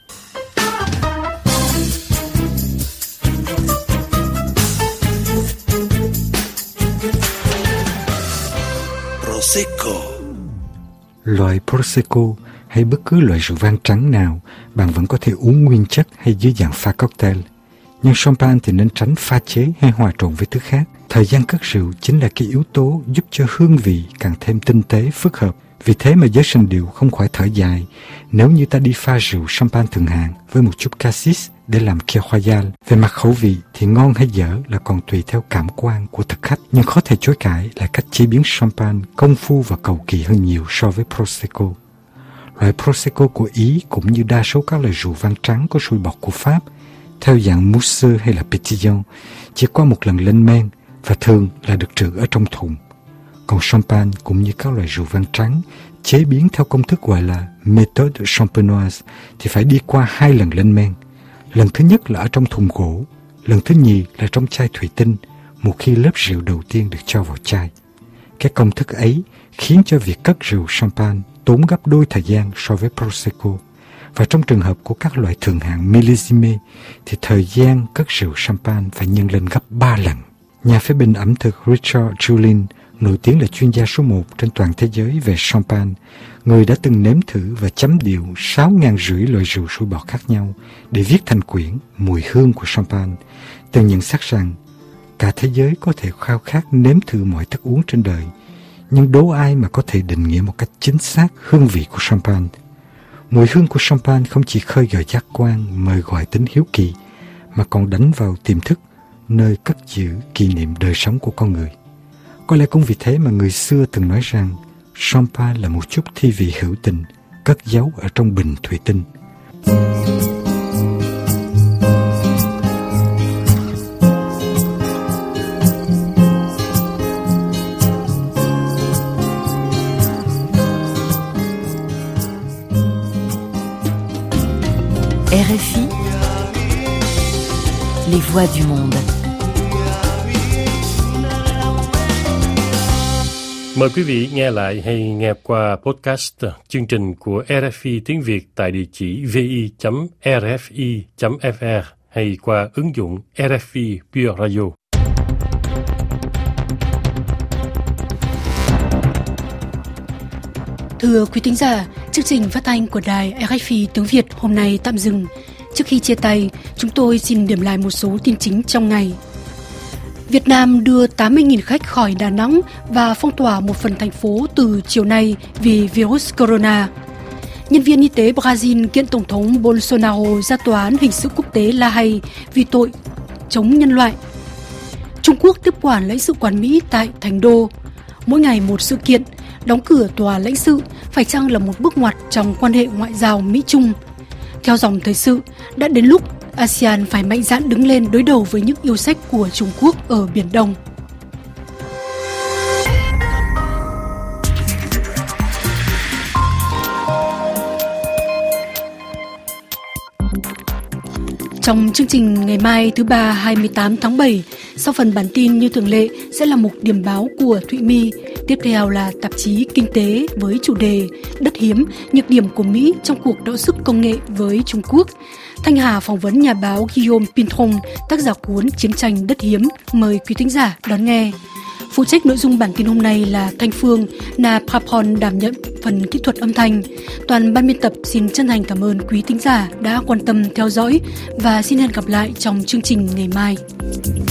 Prosecco. Loại Prosecco hay bất cứ loại rượu vang trắng nào, bạn vẫn có thể uống nguyên chất hay dưới dạng pha cocktail. Nhưng champagne thì nên tránh pha chế hay hòa trộn với thứ khác. Thời gian cất rượu chính là cái yếu tố giúp cho hương vị càng thêm tinh tế, phức hợp. Vì thế mà giới sành điệu không khỏi thở dài nếu như ta đi pha rượu champagne thượng hạng với một chút cassis để làm kia royal. Về mặt khẩu vị thì ngon hay dở là còn tùy theo cảm quan của thực khách, nhưng khó thể chối cãi là cách chế biến champagne công phu và cầu kỳ hơn nhiều so với Prosecco. Loại Prosecco của Ý cũng như đa số các loại rượu vang trắng có sôi bọt của Pháp, theo dạng mousseux hay là pétillant, chỉ qua một lần lên men và thường là được trữ ở trong thùng. Còn champagne cũng như các loại rượu vang trắng chế biến theo công thức gọi là méthode champenoise thì phải đi qua hai lần lên men. Lần thứ nhất là ở trong thùng gỗ, lần thứ nhì là trong chai thủy tinh, một khi lớp rượu đầu tiên được cho vào chai. Cái công thức ấy khiến cho việc cất rượu champagne tốn gấp đôi thời gian so với Prosecco. Và trong trường hợp của các loại thượng hạng millésime thì thời gian cất rượu champagne phải nhân lên gấp ba lần. Nhà phê bình ẩm thực Richard Julien, nổi tiếng là chuyên gia số một trên toàn thế giới về champagne, người đã từng nếm thử và chấm điều sáu nghìn rưỡi loại rượu sôi bọt khác nhau để viết thành quyển Mùi hương của champagne, từng nhận xét rằng cả thế giới có thể khao khát nếm thử mọi thức uống trên đời, nhưng đố ai mà có thể định nghĩa một cách chính xác hương vị của champagne. Mùi hương của champagne không chỉ khơi gợi giác quan, mời gọi tính hiếu kỳ, mà còn đánh vào tiềm thức, nơi cất giữ kỷ niệm đời sống của con người. Có lẽ cũng vì thế mà người xưa từng nói rằng champagne là một chút thi vị hữu tình, cất giấu ở trong bình thủy tinh. R F I, les voix du monde. Mời quý vị nghe lại hay nghe qua podcast chương trình của R F I tiếng Việt tại địa chỉ vi chấm r f i chấm f r hay qua ứng dụng R F I Pure Radio. Thưa quý thính giả, chương trình phát thanh của đài R F I tiếng Việt hôm nay tạm dừng. Trước khi chia tay, chúng tôi xin điểm lại một số tin chính trong ngày. Việt Nam đưa tám mươi nghìn khách khỏi Đà Nẵng và phong tỏa một phần thành phố từ chiều nay vì virus corona. Nhân viên y tế Brazil kiện Tổng thống Bolsonaro ra tòa án hình sự quốc tế La Hay vì tội chống nhân loại. Trung Quốc tiếp quản lãnh sự quán Mỹ tại Thành Đô. Mỗi ngày một sự kiện, đóng cửa tòa lãnh sự phải chăng là một bước ngoặt trong quan hệ ngoại giao Mỹ-Trung? Theo dòng thời sự, đã đến lúc a sê an phải mạnh dạn đứng lên đối đầu với những yêu sách của Trung Quốc ở Biển Đông. Trong chương trình ngày mai thứ ba hai mươi tám tháng bảy, sau phần bản tin như thường lệ sẽ là mục điểm báo của Thụy My. Tiếp theo là tạp chí Kinh tế với chủ đề Đất hiếm, nhược điểm của Mỹ trong cuộc đọ sức công nghệ với Trung Quốc. Thanh Hà phỏng vấn nhà báo Guillaume Pintron, tác giả cuốn Chiến tranh đất hiếm. Mời quý thính giả đón nghe. Phụ trách nội dung bản tin hôm nay là Thanh Phương, Na Prapon đảm nhận phần kỹ thuật âm thanh. Toàn ban biên tập xin chân thành cảm ơn quý thính giả đã quan tâm theo dõi và xin hẹn gặp lại trong chương trình ngày mai.